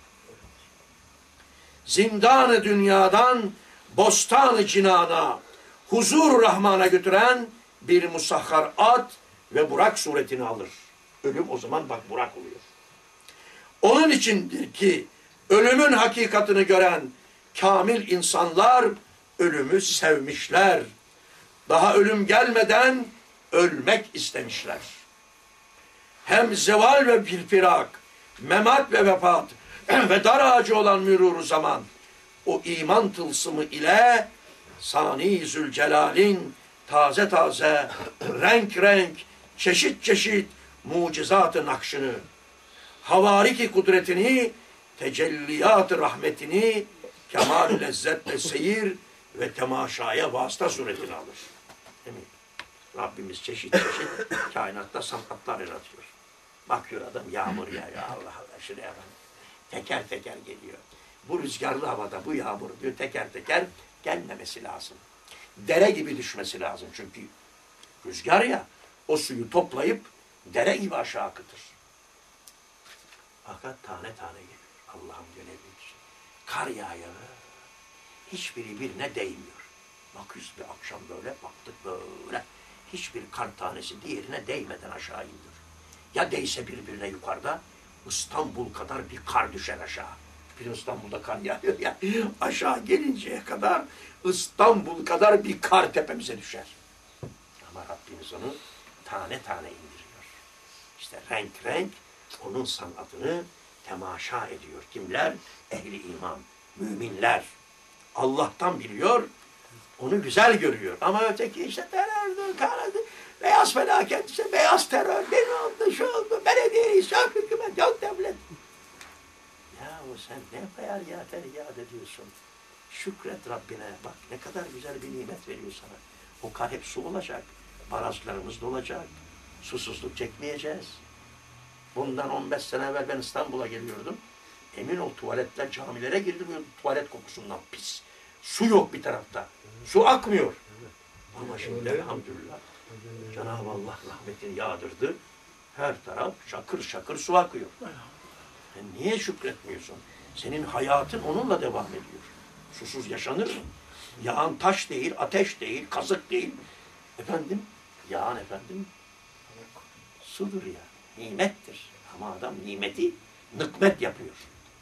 Zindanı dünyadan bostanı cinana huzur Rahman'a götüren bir musahhar at ve burak suretini alır. Ölüm o zaman bak burak oluyor. Onun içindir ki ölümün hakikatini gören kamil insanlar ölümü sevmişler. Daha ölüm gelmeden ölmek istemişler. Hem zeval ve firfirak, memat ve vefat ve dar ağacı olan mürûr-u zaman o iman tılsımı ile Sani Zülcelal'in taze taze, renk renk, çeşit çeşit mucizat-ı nakşını, havariki kudretini, tecelliyat-ı rahmetini, kemal lezzetle seyir ve temaşaya vasıta suretini alır. Değil mi? Rabbimiz çeşit çeşit kainatta sanatlar yaratıyor. Bakıyor adam yağmur yağıyor. Allah Allah şuraya bak. Teker teker geliyor. Bu rüzgarlı havada bu yağmur diyor teker teker gelmemesi lazım. Dere gibi düşmesi lazım çünkü rüzgar ya o suyu toplayıp dere gibi aşağı akıtır. Fakat tane tane gelir. Allah'ım görebilir. Kar yağıyor. Hiçbiri birine değmiyor. Bakıyoruz bir akşam böyle baktık böyle. Hiçbir kar tanesi diğerine değmeden aşağı iniyor. Ya değse birbirine yukarıda İstanbul kadar bir kar düşer aşağı. Bir İstanbul'da kar yağıyor ya. Aşağı gelinceye kadar İstanbul kadar bir kar tepemize düşer. Ama Rabbimiz onu tane tane indiriyor. İşte renk renk onun sanatını temaşa ediyor. Kimler? Ehli iman, müminler. Allah'tan biliyor, onu güzel görüyor. Ama öteki işte terördür, karadır, beyaz felaket, işte beyaz terör, ne oldu, şu oldu, belediyeyi, şark hükümet, yok devlet. Ya o sen ne feryat feryat ediyorsun. Şükret Rabbine. Bak ne kadar güzel bir nimet veriyor sana. O kar hep su olacak. Barajlarımız dolacak. Susuzluk çekmeyeceğiz. Bundan on beş sene evvel ben İstanbul'a geliyordum. Emin ol tuvaletler camilere girdim. Tuvalet kokusundan pis. Su yok bir tarafta. Su akmıyor. Ama şimdi elhamdülillah Cenab-ı Allah rahmetini yağdırdı. Her taraf şakır şakır su akıyor. Sen niye şükretmiyorsun? Senin hayatın onunla devam ediyor. Susuz yaşanır mı? Yağan taş değil, ateş değil, kazık değil. Efendim, yağan efendim sudur ya. Nimettir. Ama adam nimeti nıkmet yapıyor.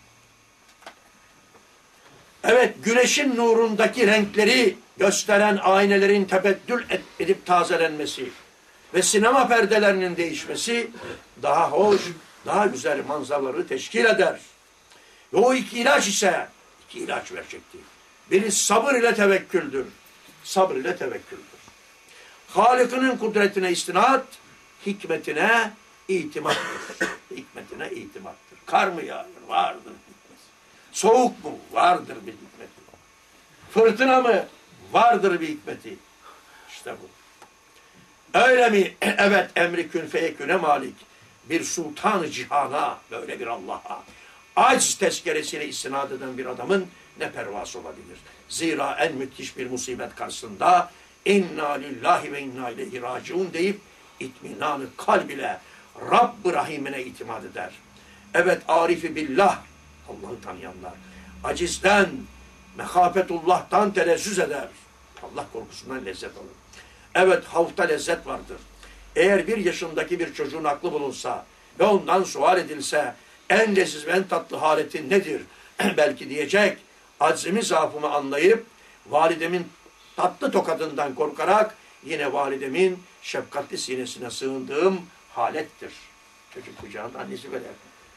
Evet, güneşin nurundaki renkleri gösteren aynelerin tebeddül edip tazelenmesi ve sinema perdelerinin değişmesi daha hoş, daha güzel manzaraları teşkil eder. Ve o iki ilaç ise, iki ilaç verecekti. Biri sabır ile tevekküldür. Sabır ile tevekküldür. Halık'ının kudretine istinat, hikmetine itimattır. Hikmetine itimattır. Kar mı yağıyor? Vardır hikmeti. Soğuk mu? Vardır bir hikmeti. Fırtına mı? Vardır bir hikmeti. İşte bu. Öyle mi? Evet, emri kün feyeküne malik. Bir sultan-ı cihana, böyle bir Allah'a aciz tezkeresine istinad eden bir adamın ne pervası olabilir? Zira en müthiş bir musibet karşısında inna lillahi ve inna ileyhi raciun deyip itminanı kalb ile Rabb-ı Rahim'ine itimat eder. Evet, arifi billah, Allah'ı tanıyanlar, acizden, mehafetullah'tan telezzüz eder. Allah korkusundan lezzet alır. Evet, havta lezzet vardır. Eğer bir yaşındaki bir çocuğun aklı bulunsa ve ondan sual edilse en leziz ve en tatlı haletin nedir? Belki diyecek, aczimi zaafımı anlayıp validemin tatlı tokadından korkarak yine validemin şefkatli sinesine sığındığım halettir. Çocuk kucağında annesi böyle.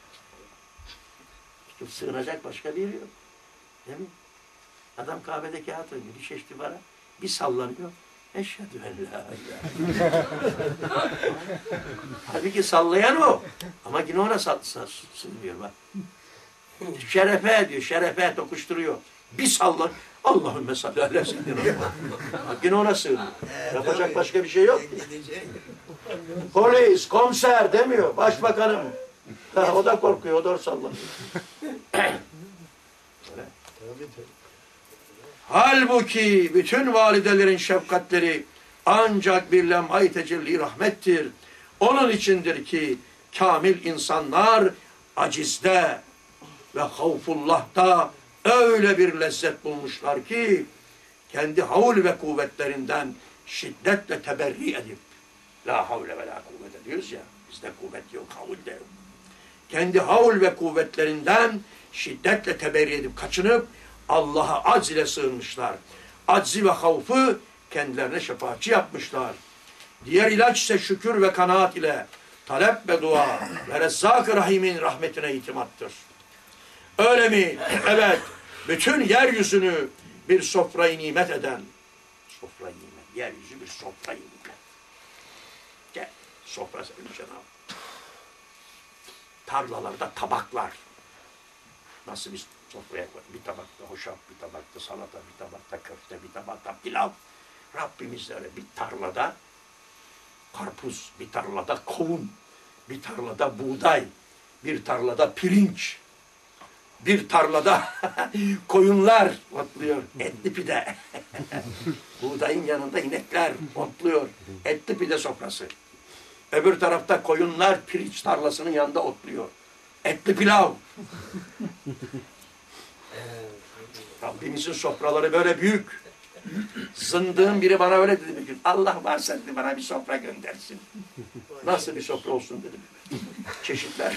Sığınacak başka bir yeri yok. Değil mi? Adam kahvedeki hatırı bir çeşitli bara bir sallanıyor. Eşhedü en la ilahe. Halbuki sallayan o. Ama yine ona sığınıyor bak. Şerefe diyor, şerefe tokuşturuyor. Bir sallan. Allahümme salli aleyhi ve sellem. Yine ona sığınıyor. Yapacak başka bir şey yok. Polis, komiser demiyor. Başbakanım. Ha, o da korkuyor, o da sallanıyor. Halbuki bütün validelerin şefkatleri ancak bir lem'ay tecelli rahmettir. Onun içindir ki kamil insanlar acizde ve havfullah'ta öyle bir lezzet bulmuşlar ki kendi havl ve kuvvetlerinden şiddetle teberri edip la havle ve la kuvvete diyoruz ya, bizde kuvvet yok, havl de yok. kendi havl ve kuvvetlerinden şiddetle teberri edip kaçınıp Allah'a acz ile sığınmışlar. Aczi ve havfı kendilerine şefaatçi yapmışlar. Diğer ilaç ise şükür ve kanaat ile talep ve dua ve Rezzak-ı Rahim'in rahmetine itimattır. Öyle mi? Evet. Bütün yeryüzünü bir sofrayı nimet eden, sofrayı nimet, yeryüzü bir sofrayı nimet. Gel, sofra senin Cenab-ı. Tarlalarda tabaklar. Nasıl bir sofraya koy? Bir tabakta hoşaf, bir tabakta salata, bir tabakta köfte, bir tabakta pilav. Rabbimiz de öyle bir tarlada karpuz, bir tarlada kavun, bir tarlada buğday, bir tarlada pirinç, bir tarlada koyunlar otluyor, etli pide. Buğdayın yanında inekler otluyor, etli pide sofrası. Öbür tarafta koyunlar pirinç tarlasının yanında otluyor. Etli pilav. Rabbimizin sofraları böyle büyük. Zındığın biri bana öyle dedi bir gün. Allah varsa dedi, bana bir sofra göndersin. Nasıl bir sofra olsun dedim. Çeşitler.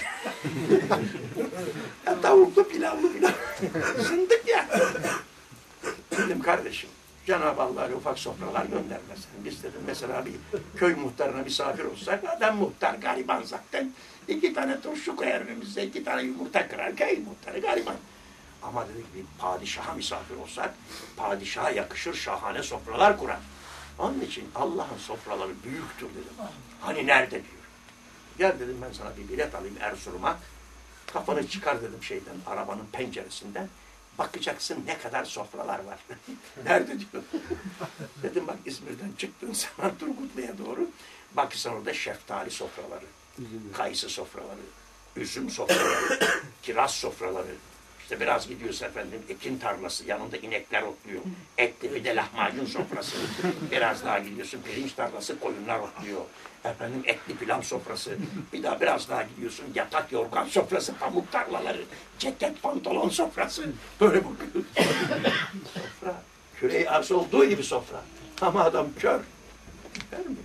Ya tavuklu pilavlı pilav. Zındık ya. Dedim kardeşim, Cenab-ı Allah öyle ufak sofralar göndermesin. Biz dedim mesela bir köy muhtarına misafir olsak, adam muhtar gariban zaten. İki tane turşu koyar önümüze, iki tane yumurta kırar, köy muhtarı gariban. Ama dedik bir padişaha misafir olsak, padişaha yakışır şahane sofralar kurar. Onun için Allah'ın sofraları büyüktür dedim. Hani nerede diyor. Gel dedim ben sana bir bilet alayım Erzurum'a. Kafanı çıkar dedim şeyden, arabanın penceresinden. Bakacaksın ne kadar sofralar var. Nerede diyor. Dedim bak İzmir'den çıktın sana Turgutlu'ya doğru. Bak sen orada şeftali sofraları, kayısı sofraları, üzüm sofraları, kiraz sofraları. İşte biraz gidiyorsun efendim ekin tarlası, yanında inekler otluyor. Etli bir de lahmacun sofrası. Biraz daha gidiyorsun pirinç tarlası, koyunlar otluyor. Efendim etli pilav sofrası. Bir daha biraz daha gidiyorsun yatak yorgan sofrası, pamuk tarlaları, ceket pantolon sofrası. Böyle bakıyorsun. Sofra. Küre-i arz olduğu gibi sofra. Ama adam kör. Kör mü?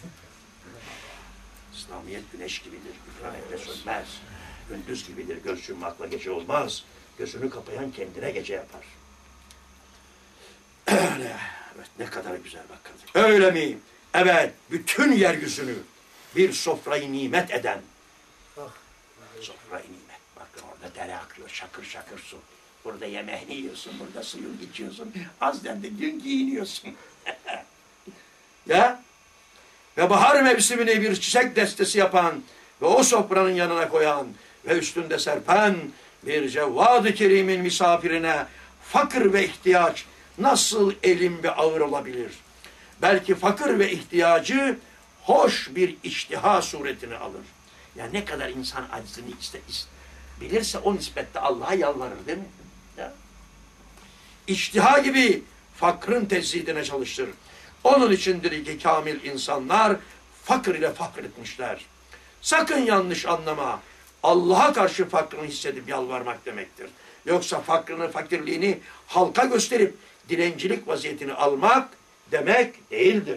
İslamiyet güneş gibidir. İbrahim'de sönmez. Gündüz gibidir. Göz yummakla gece olmaz. Gözünü kapayan kendine gece yapar. Öyle. Evet, ne kadar güzel bak kardeşim. Öyle mi? Evet. Bütün yeryüzünü bir sofrayı nimet eden. Sofrayı nimet. Bakın orada dere akıyor. Şakır şakır su. Burada yemeğini yiyorsun. Burada suyunu içiyorsun. Azden de gün giyiniyorsun. Ya? Ve bahar mevsimini bir çiçek destesi yapan ve o sofranın yanına koyan ve üstünde serpen bir Cevvad-ı Kerim'in misafirine fakir ve ihtiyaç nasıl elim ve ağır olabilir? Belki fakir ve ihtiyacı hoş bir iştiha suretini alır. Ya ne kadar insan aczini iste, iste, bilirse o nispette Allah'a yalvarır değil mi? Ya. İştiha gibi fakrın tezhidine çalıştır. Onun içindir ki kamil insanlar fakir ile fakretmişler. Sakın yanlış anlama. Allah'a karşı fakrını hissedip yalvarmak demektir. Yoksa fakrını, fakirliğini halka gösterip dilencilik vaziyetini almak demek değildir.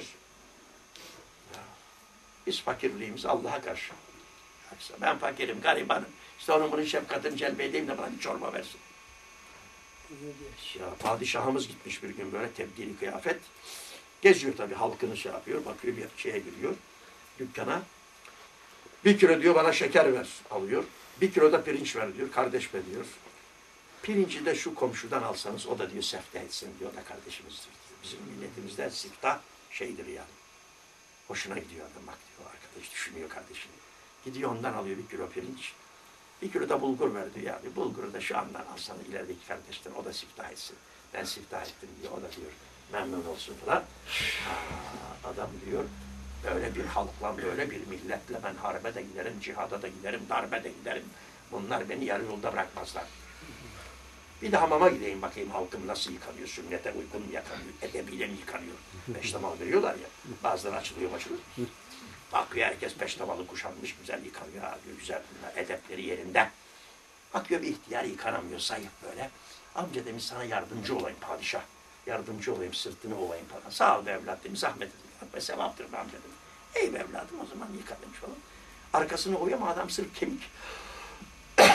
Biz fakirliğimizi Allah'a karşı. Yoksa ben fakirim, garibanım. İşte onun bunun şefkatini celbedeyim de bana bir çorba versin. Ya padişahımız gitmiş bir gün böyle tebdili kıyafet. Geziyor tabii halkını şey yapıyor. Bakıyor bir şeye giriyor. Dükkana. Bir kilo diyor bana şeker ver alıyor. Bir kilo da pirinç ver diyor. Kardeş be diyor. Pirinci de şu komşudan alsanız o da diyor sefte etsin diyor da kardeşimizdir. Bizim milletimizden siftah şeydir yani. Hoşuna gidiyor adam bak diyor. Arkadaş düşünüyor kardeşini. Gidiyor ondan alıyor bir kilo pirinç. Bir kilo da bulgur ver diyor yani. Bulguru da şu andan alsanız ilerideki kardeşten o da siftah etsin. Ben siftah ettim diyor. O da diyor memnun olsun falan. Ha, adam diyor böyle bir halkla, böyle bir milletle ben harbe de giderim, cihada da giderim, darbe de giderim. Bunlar beni yarı yolda bırakmazlar. Bir de hamama gideyim bakayım halkım nasıl yıkanıyor, sünnete uygun mu yıkanıyor, edebiyle mi yıkanıyor? Peştemal veriyorlar ya, bazıları açılıyor açılıyor. Bakıyor herkes peştemalı kuşanmış, güzel yıkanıyor, diyor, güzel bunlar, edepleri yerinde. Bakıyor bir ihtiyar yıkanamıyor, zayıf böyle. Amca demiş sana yardımcı olayım padişah. Yardımcı olayım, sırtını olayım falan. Sağ ol be evlat demiş, zahmet edin. Ve sevaptır be amca dedim. Ey be evladım o zaman yıka demiş falan. Arkasını ovuyor ama adam sırf kemik.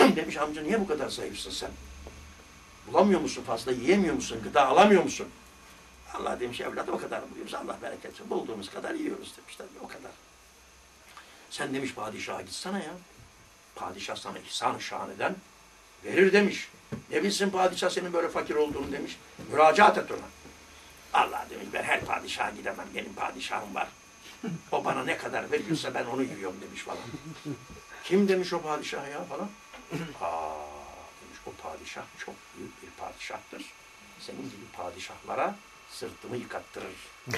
Demiş amca niye bu kadar zayıfsın sen? Bulamıyor musun, fazla yiyemiyor musun, gıda alamıyor musun? Allah demiş evladım o kadar buluyoruz, Allah bereket versin. Bulduğumuz kadar yiyoruz demiş tabii o kadar. Sen demiş padişaha gitsene ya. Padişah sana ihsan-ı şan eden verir demiş. Ne bilsin padişah senin böyle fakir olduğunu demiş. Müracaat et ona. Allah demiş ben her padişaha gidemem, benim padişahım var. O bana ne kadar veriyorsa ben onu yiyorum demiş falan. Kim demiş o padişah ya falan. Aa demiş o padişah çok büyük bir padişahtır. Senin gibi padişahlara sırtımı yıkattırır.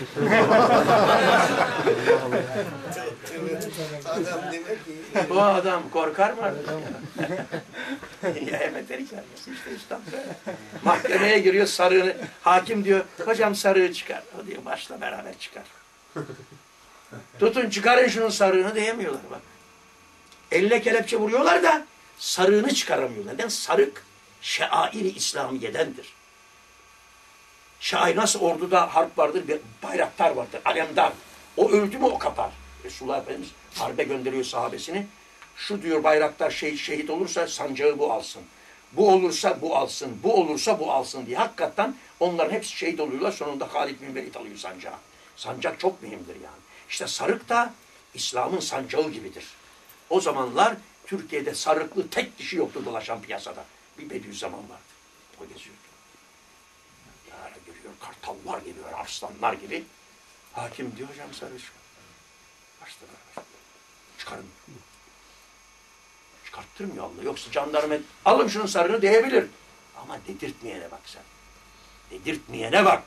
Adam demek ki Bu adam korkar mı artık ya? Ya emeteri gelmesin işte üstad böyle. Mahkemeye giriyor sarığını. Hakim diyor hocam sarığı çıkar. O diyor başla beraber çıkar. Tutun çıkarın şunun sarığını diyemiyorlar bak. Eline kelepçe vuruyorlar da sarığını çıkaramıyorlar. Neden? Sarık şair-i İslamiye'dendir. Şair nasıl orduda harp vardır, bir bayraktar vardır, alemdar. O öldü mü o kapar. Resulullah Efendimiz harbe gönderiyor sahabesini. Şu diyor bayraktar şehit, şehit olursa sancağı bu alsın. Bu olursa bu alsın, bu olursa bu alsın diye. Hakikaten onların hepsi şehit oluyorlar. Sonunda Halid bin Velid alıyor sancağı. Sancak çok mühimdir yani. İşte sarık da İslam'ın sancağı gibidir. O zamanlar Türkiye'de sarıklı tek kişi yoktu dolaşan piyasada. Bir Bediüzzaman vardı. O geziyordu. Böyle geliyor, kartallar geliyor, arslanlar gibi. Hakim diyor hocam sarı şu. Başta beraber. Çıkarın. Çıkarttırmıyor Allah. Yoksa jandarma alın şunun sarını diyebilir. Ama dedirtmeyene bak sen. Dedirtmeyene bak.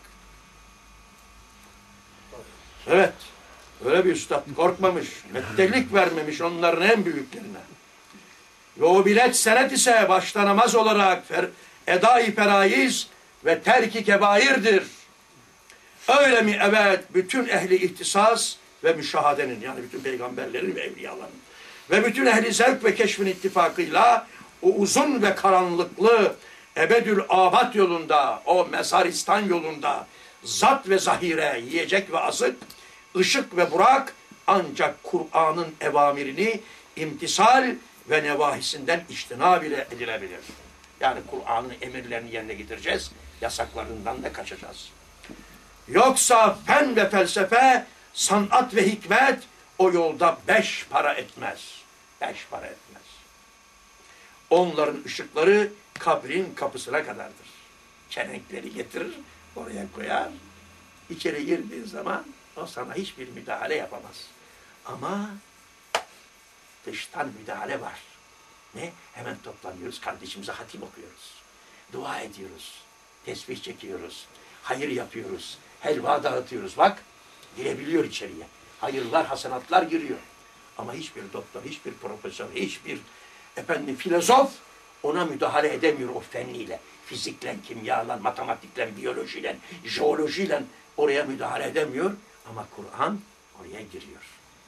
Evet. Öyle bir üstad korkmamış. Mettelik vermemiş onların en büyüklerine. Ve o bilet senet ise başta namaz olarak eda-i feraiz ve terk-i kebairdir. Öyle mi? Evet. Bütün ehli ihtisas ve müşahadenin yani bütün peygamberlerin ve evliyaların ve bütün ehli zevk ve keşfin ittifakıyla o uzun ve karanlıklı ebedül abad yolunda, o mezaristan yolunda zat ve zahire, yiyecek ve azık, ışık ve burak ancak Kur'an'ın evamirini imtisal ve nevahisinden içtinab bile edilebilir. Yani Kur'an'ın emirlerini yerine getireceğiz, yasaklarından da kaçacağız. Yoksa fen ve felsefe, sanat ve hikmet o yolda beş para etmez. Beş para etmez. Onların ışıkları kabrin kapısına kadardır. Çelenkleri getirir, oraya koyar. İçeri girdiğin zaman o sana hiçbir müdahale yapamaz. Ama dıştan müdahale var. Ne? Hemen toplanıyoruz, kardeşimize hatim okuyoruz. Dua ediyoruz, tesbih çekiyoruz, hayır yapıyoruz, helva dağıtıyoruz. Bak, girebiliyor içeriye. Hayırlar, hasenatlar giriyor. Ama hiçbir doktor, hiçbir profesör, hiçbir efendim filozof ona müdahale edemiyor o fenniyle. Fizikle, kimyayla, matematikle, biyolojiyle, jeolojiyle oraya müdahale edemiyor. Ama Kur'an oraya giriyor.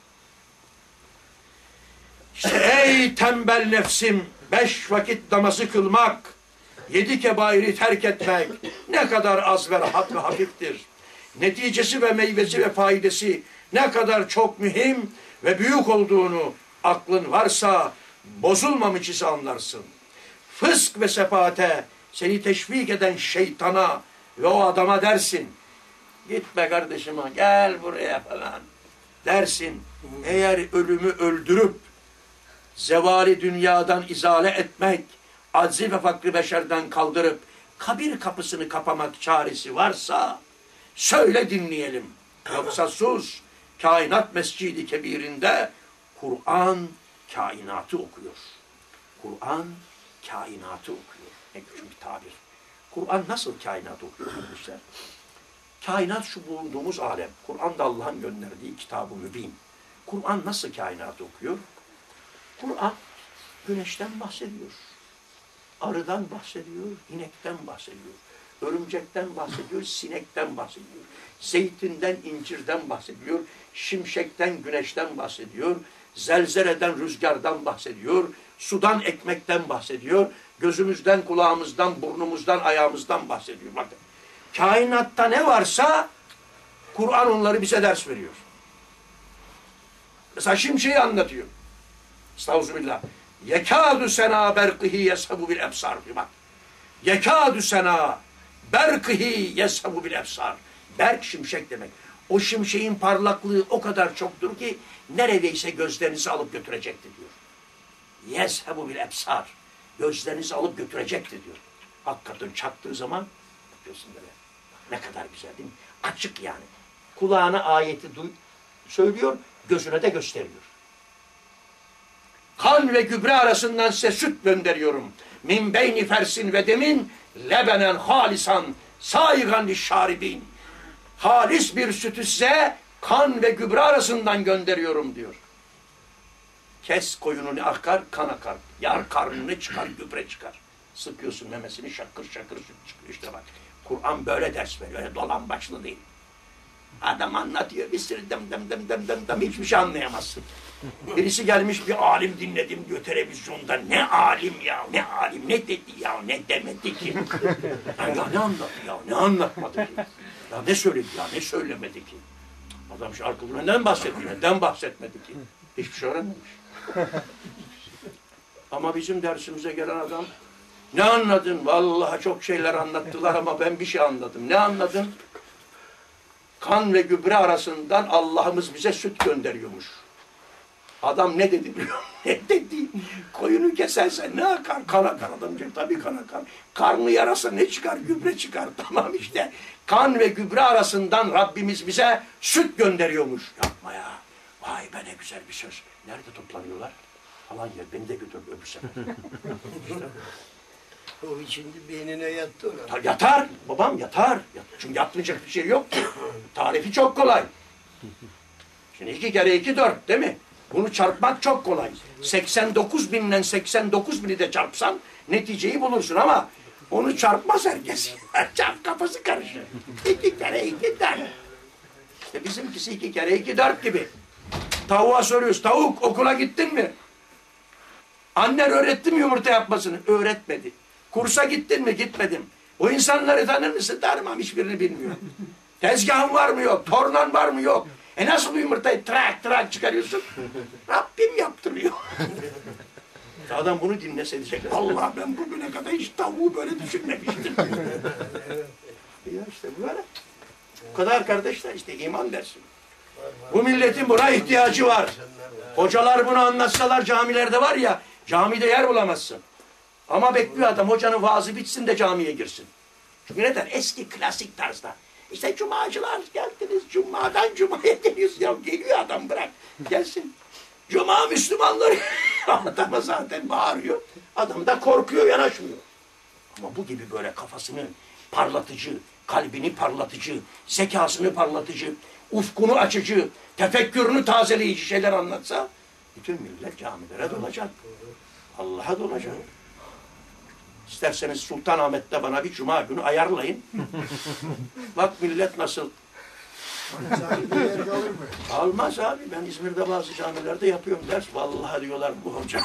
İşte ey tembel nefsim, beş vakit namazı kılmak, yedi kebairi terk etmek ne kadar az ve rahat ve hafiftir. Neticesi ve meyvesi ve faydası ne kadar çok mühim ve büyük olduğunu aklın varsa bozulmamış ise anlarsın. Fısk ve sefaate seni teşvik eden şeytana ve o adama dersin. Gitme kardeşime gel buraya falan dersin. Eğer ölümü öldürüp zevali dünyadan izale etmek, aczi ve fakri beşerden kaldırıp kabir kapısını kapamak çaresi varsa söyle dinleyelim. Yoksa sus. Kainat Mescidi Kebir'inde Kur'an kainatı okuyor. Kur'an kainatı okuyor. Ne küçük bir tabir. Kur'an nasıl kainatı okuyor arkadaşlar? Kainat şu bulunduğumuz alem. Kur'an da Allah'ın gönderdiği kitab-ı mübin. Kur'an nasıl kainatı okuyor? Kur'an güneşten bahsediyor. Arıdan bahsediyor, inekten bahsediyor. Örümcekten bahsediyor, sinekten bahsediyor. Zeytinden, incirden bahsediyor. Şimşekten, güneşten bahsediyor. Zelzeleden, rüzgardan bahsediyor. Sudan, ekmekten bahsediyor. Gözümüzden, kulağımızdan, burnumuzdan, ayağımızdan bahsediyor. Bakın. Kainatta ne varsa Kur'an onları bize ders veriyor. Mesela şimşeği anlatıyor. Estağfirullah. Yekâdü sena berkihi yeshebu bil ebsar. Bak. Yekâdü sena berkihi yeshebu bil ebsar. Berk şimşek demek. O şimşeğin parlaklığı o kadar çoktur ki neredeyse gözlerinizi alıp götürecekti diyor. Yezhebu bil ebsar. Gözlerinizi alıp götürecekti diyor. Hakikaten çaktığı zaman bakıyorsun böyle. Ne kadar güzel değil mi? Açık yani. Kulağına ayeti duy, söylüyor, gözüne de gösteriyor. Kan ve gübre arasından size süt gönderiyorum. Min beyni fersin ve demin lebenen halisan saygan lişşaribin. Halis bir sütü size kan ve gübre arasından gönderiyorum diyor. Kes koyununu akar, kan akar. Yar karnını çıkar, gübre çıkar. Sıkıyorsun memesini, şakır şakır süt çıkıyor. İşte bak, Kur'an böyle ders veriyor. Öyle dolambaçlı değil. Adam anlatıyor, bir sürü dem dem dem dem dem dem, hiçbir şey anlayamazsın. Birisi gelmiş, bir alim dinledim diyor televizyonda. Ne alim ya, ne alim, ne dedi ya, ne demedi ki. Ya, ya ne anlattı ya, ne anlatmadı ki. Ya ne söyledi ya, ne söylemedi ki. Adam şu arkadan neden bahsetti, neden bahsetmedi ki. Hiçbir şey öğrenmemiş. Ama bizim dersimize gelen adam, ne anladın? Vallahi çok şeyler anlattılar ama ben bir şey anladım. Ne anladın? Kan ve gübre arasından Allah'ımız bize süt gönderiyormuş. Adam ne dedi biliyor musun? Ne dedi? Koyunu kesersen ne akar? Kan akar adam diyor. Tabii kan akar. Karnı yarasa ne çıkar? Gübre çıkar. Tamam işte. Kan ve gübre arasından Rabbimiz bize süt gönderiyormuş. Yapma ya. Vay be ne güzel bir söz. Nerede toplanıyorlar? Falan yer. Beni de götür öbür sefer. İşte. O şimdi beynine yattı ona. Yatar. Babam yatar. Yat. Çünkü yatmayacak bir şey yok ki. Tarifi çok kolay. Şimdi iki kere iki dört değil mi? Bunu çarpmak çok kolay. seksen dokuz binden seksen dokuz bini de çarpsan neticeyi bulursun ama onu çarpmaz herkes. Çarp kafası karışır. İki kere iki dört. İşte bizimkisi iki kere iki dört gibi. Tavuğa soruyoruz. Tavuk okula gittin mi? Annen öğretti mi yumurta yapmasını? Öğretmedi. Kursa gittin mi? Gitmedim. O insanları tanır mısın? Tanımam, hiçbirini bilmiyorum. Tezgahın var mı? Yok. Tornan var mı? Yok. E nasıl bu yumurtayı trak trak çıkarıyorsun? Rabbim yaptırıyor. Adam bunu dinlese diyecek. Allah ben bugüne kadar hiç tavuğu böyle düşünmemiştim. Ya işte böyle. Bu kadar kardeşler, işte iman dersi. Bu milletin buna ihtiyacı var. Hocalar bunu anlatsalar camilerde var ya, camide yer bulamazsın. Ama bekliyor adam, hocanın vaazı bitsin de camiye girsin. Çünkü neden? Eski klasik tarzda. İşte cumacılar geldiniz, cumadan cumaya geliyoruz. Ya geliyor adam, bırak gelsin. Cuma Müslümanları adama zaten bağırıyor. Adam da korkuyor, yanaşmıyor. Ama bu gibi böyle kafasını parlatıcı, kalbini parlatıcı, zekasını parlatıcı, ufkunu açıcı, tefekkürünü tazeleyici şeyler anlatsa bütün millet camilere dolacak. Allah'a dolacak. İsterseniz Sultanahmet'te bana bir cuma günü ayarlayın. Bak millet nasıl. Bir yer kalır mı? Almaz abi. Ben İzmir'de bazı camilerde yapıyorum ders. Vallahi diyorlar bu hoca.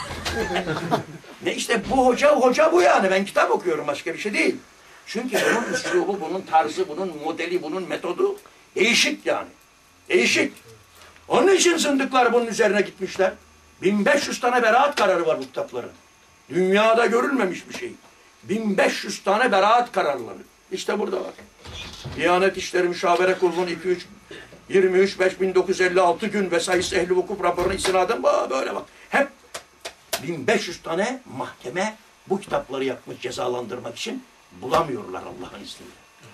Ne işte bu hoca, hoca bu yani. Ben kitap okuyorum, başka bir şey değil. Çünkü bunun üslubu, bunun tarzı, bunun modeli, bunun metodu değişik yani. Değişik. Onun için zındıklar bunun üzerine gitmişler. bin beş yüz tane beraat kararı var bu kitapların. Dünyada görülmemiş bir şey. bin beş yüz tane beraat kararları. İşte burada var. Diyanet İşleri Müşavere Kurulu'nun iki üç yirmi üç beş bin dokuz yüz elli altı gün vesaire ehli vukuf raporuna istinaden böyle bak. Hep bin beş yüz tane mahkeme bu kitapları yapmış cezalandırmak için, bulamıyorlar Allah'ın izniyle.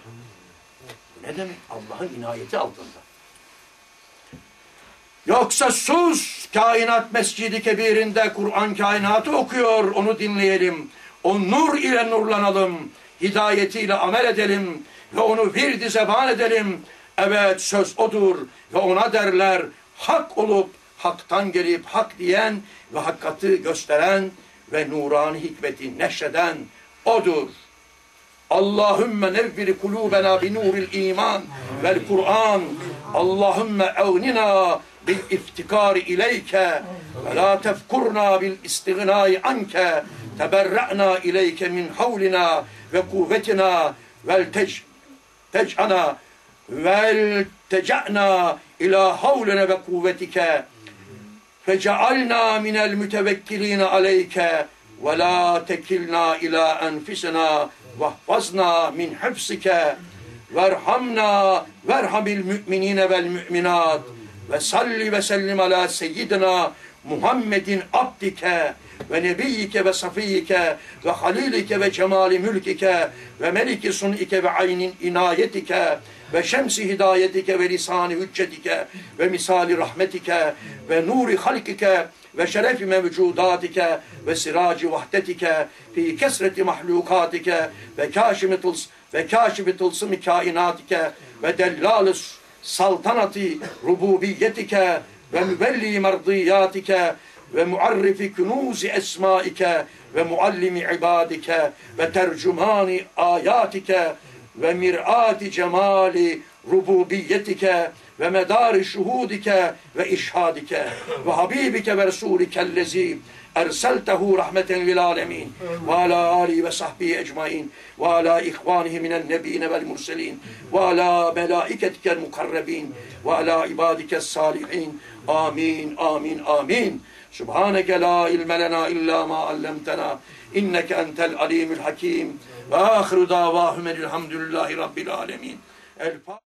Bu ne demek? Allah'ın inayeti altında. Yoksa sus, kainat mescidi kebirinde Kur'an kainatı okuyor, onu dinleyelim. O nur ile nurlanalım, hidayetiyle amel edelim ve onu virdi zeban edelim. Evet, söz odur ve ona derler hak olup haktan gelip hak diyen ve hakikati gösteren ve nurani hikmeti neşreden odur. Allahümme nevvir kulubena bi nuril iman vel Kur'an. Allahümme evnina bil iftikari ileyke ve la tefkurna bil istighnai anke. Teberra'na ileyke min havlina ve kuvvetina vel tec tec'ana vel tec'na ila havlina ve kuvvetike fecealna minel mütevekkiline aleyke ve la tekilna ila enfisina vahfazna min hıfsike verhamna verhamil müminine vel müminat ve salli ve sellim ala seyyidina Muhammedin abdike ve nebiyyike ve safiyike ve halilike ve cemali mülkike ve meliki sun'ike ve aynin inayetike ve şemsi hidayetike ve lisani hüccetike ve misali rahmetike ve nuri halkike ve şerefi mevcudatike ve siraci vahdetike fi kesreti mahlukatike ve kâşimi tıls ve kâşimi tılsım kainatike ve dellâl saltanati rububiyetike ve mübelli merdiyatike ve muarrifi künuzi esmaike ve muallimi ibadike ve tercümani ayatike ve mir'ati cemali rububiyetike ve medari şuhudike ve işhadike ve habibike ve resulikellezi erseltehu rahmeten lil alemin ve ala ali ve sahbihi ecmain ve ala ihvanihi minen nebiyine vel murselin ve ala melaiketikel mukarrebin ve ala ibadikes salihin. Amin, amin, amin. Subhaneke la ilme lena illa ma allamtena inneke entel alimul hakim ve ahiru davahum elhamdülillahi rabbil alemin. El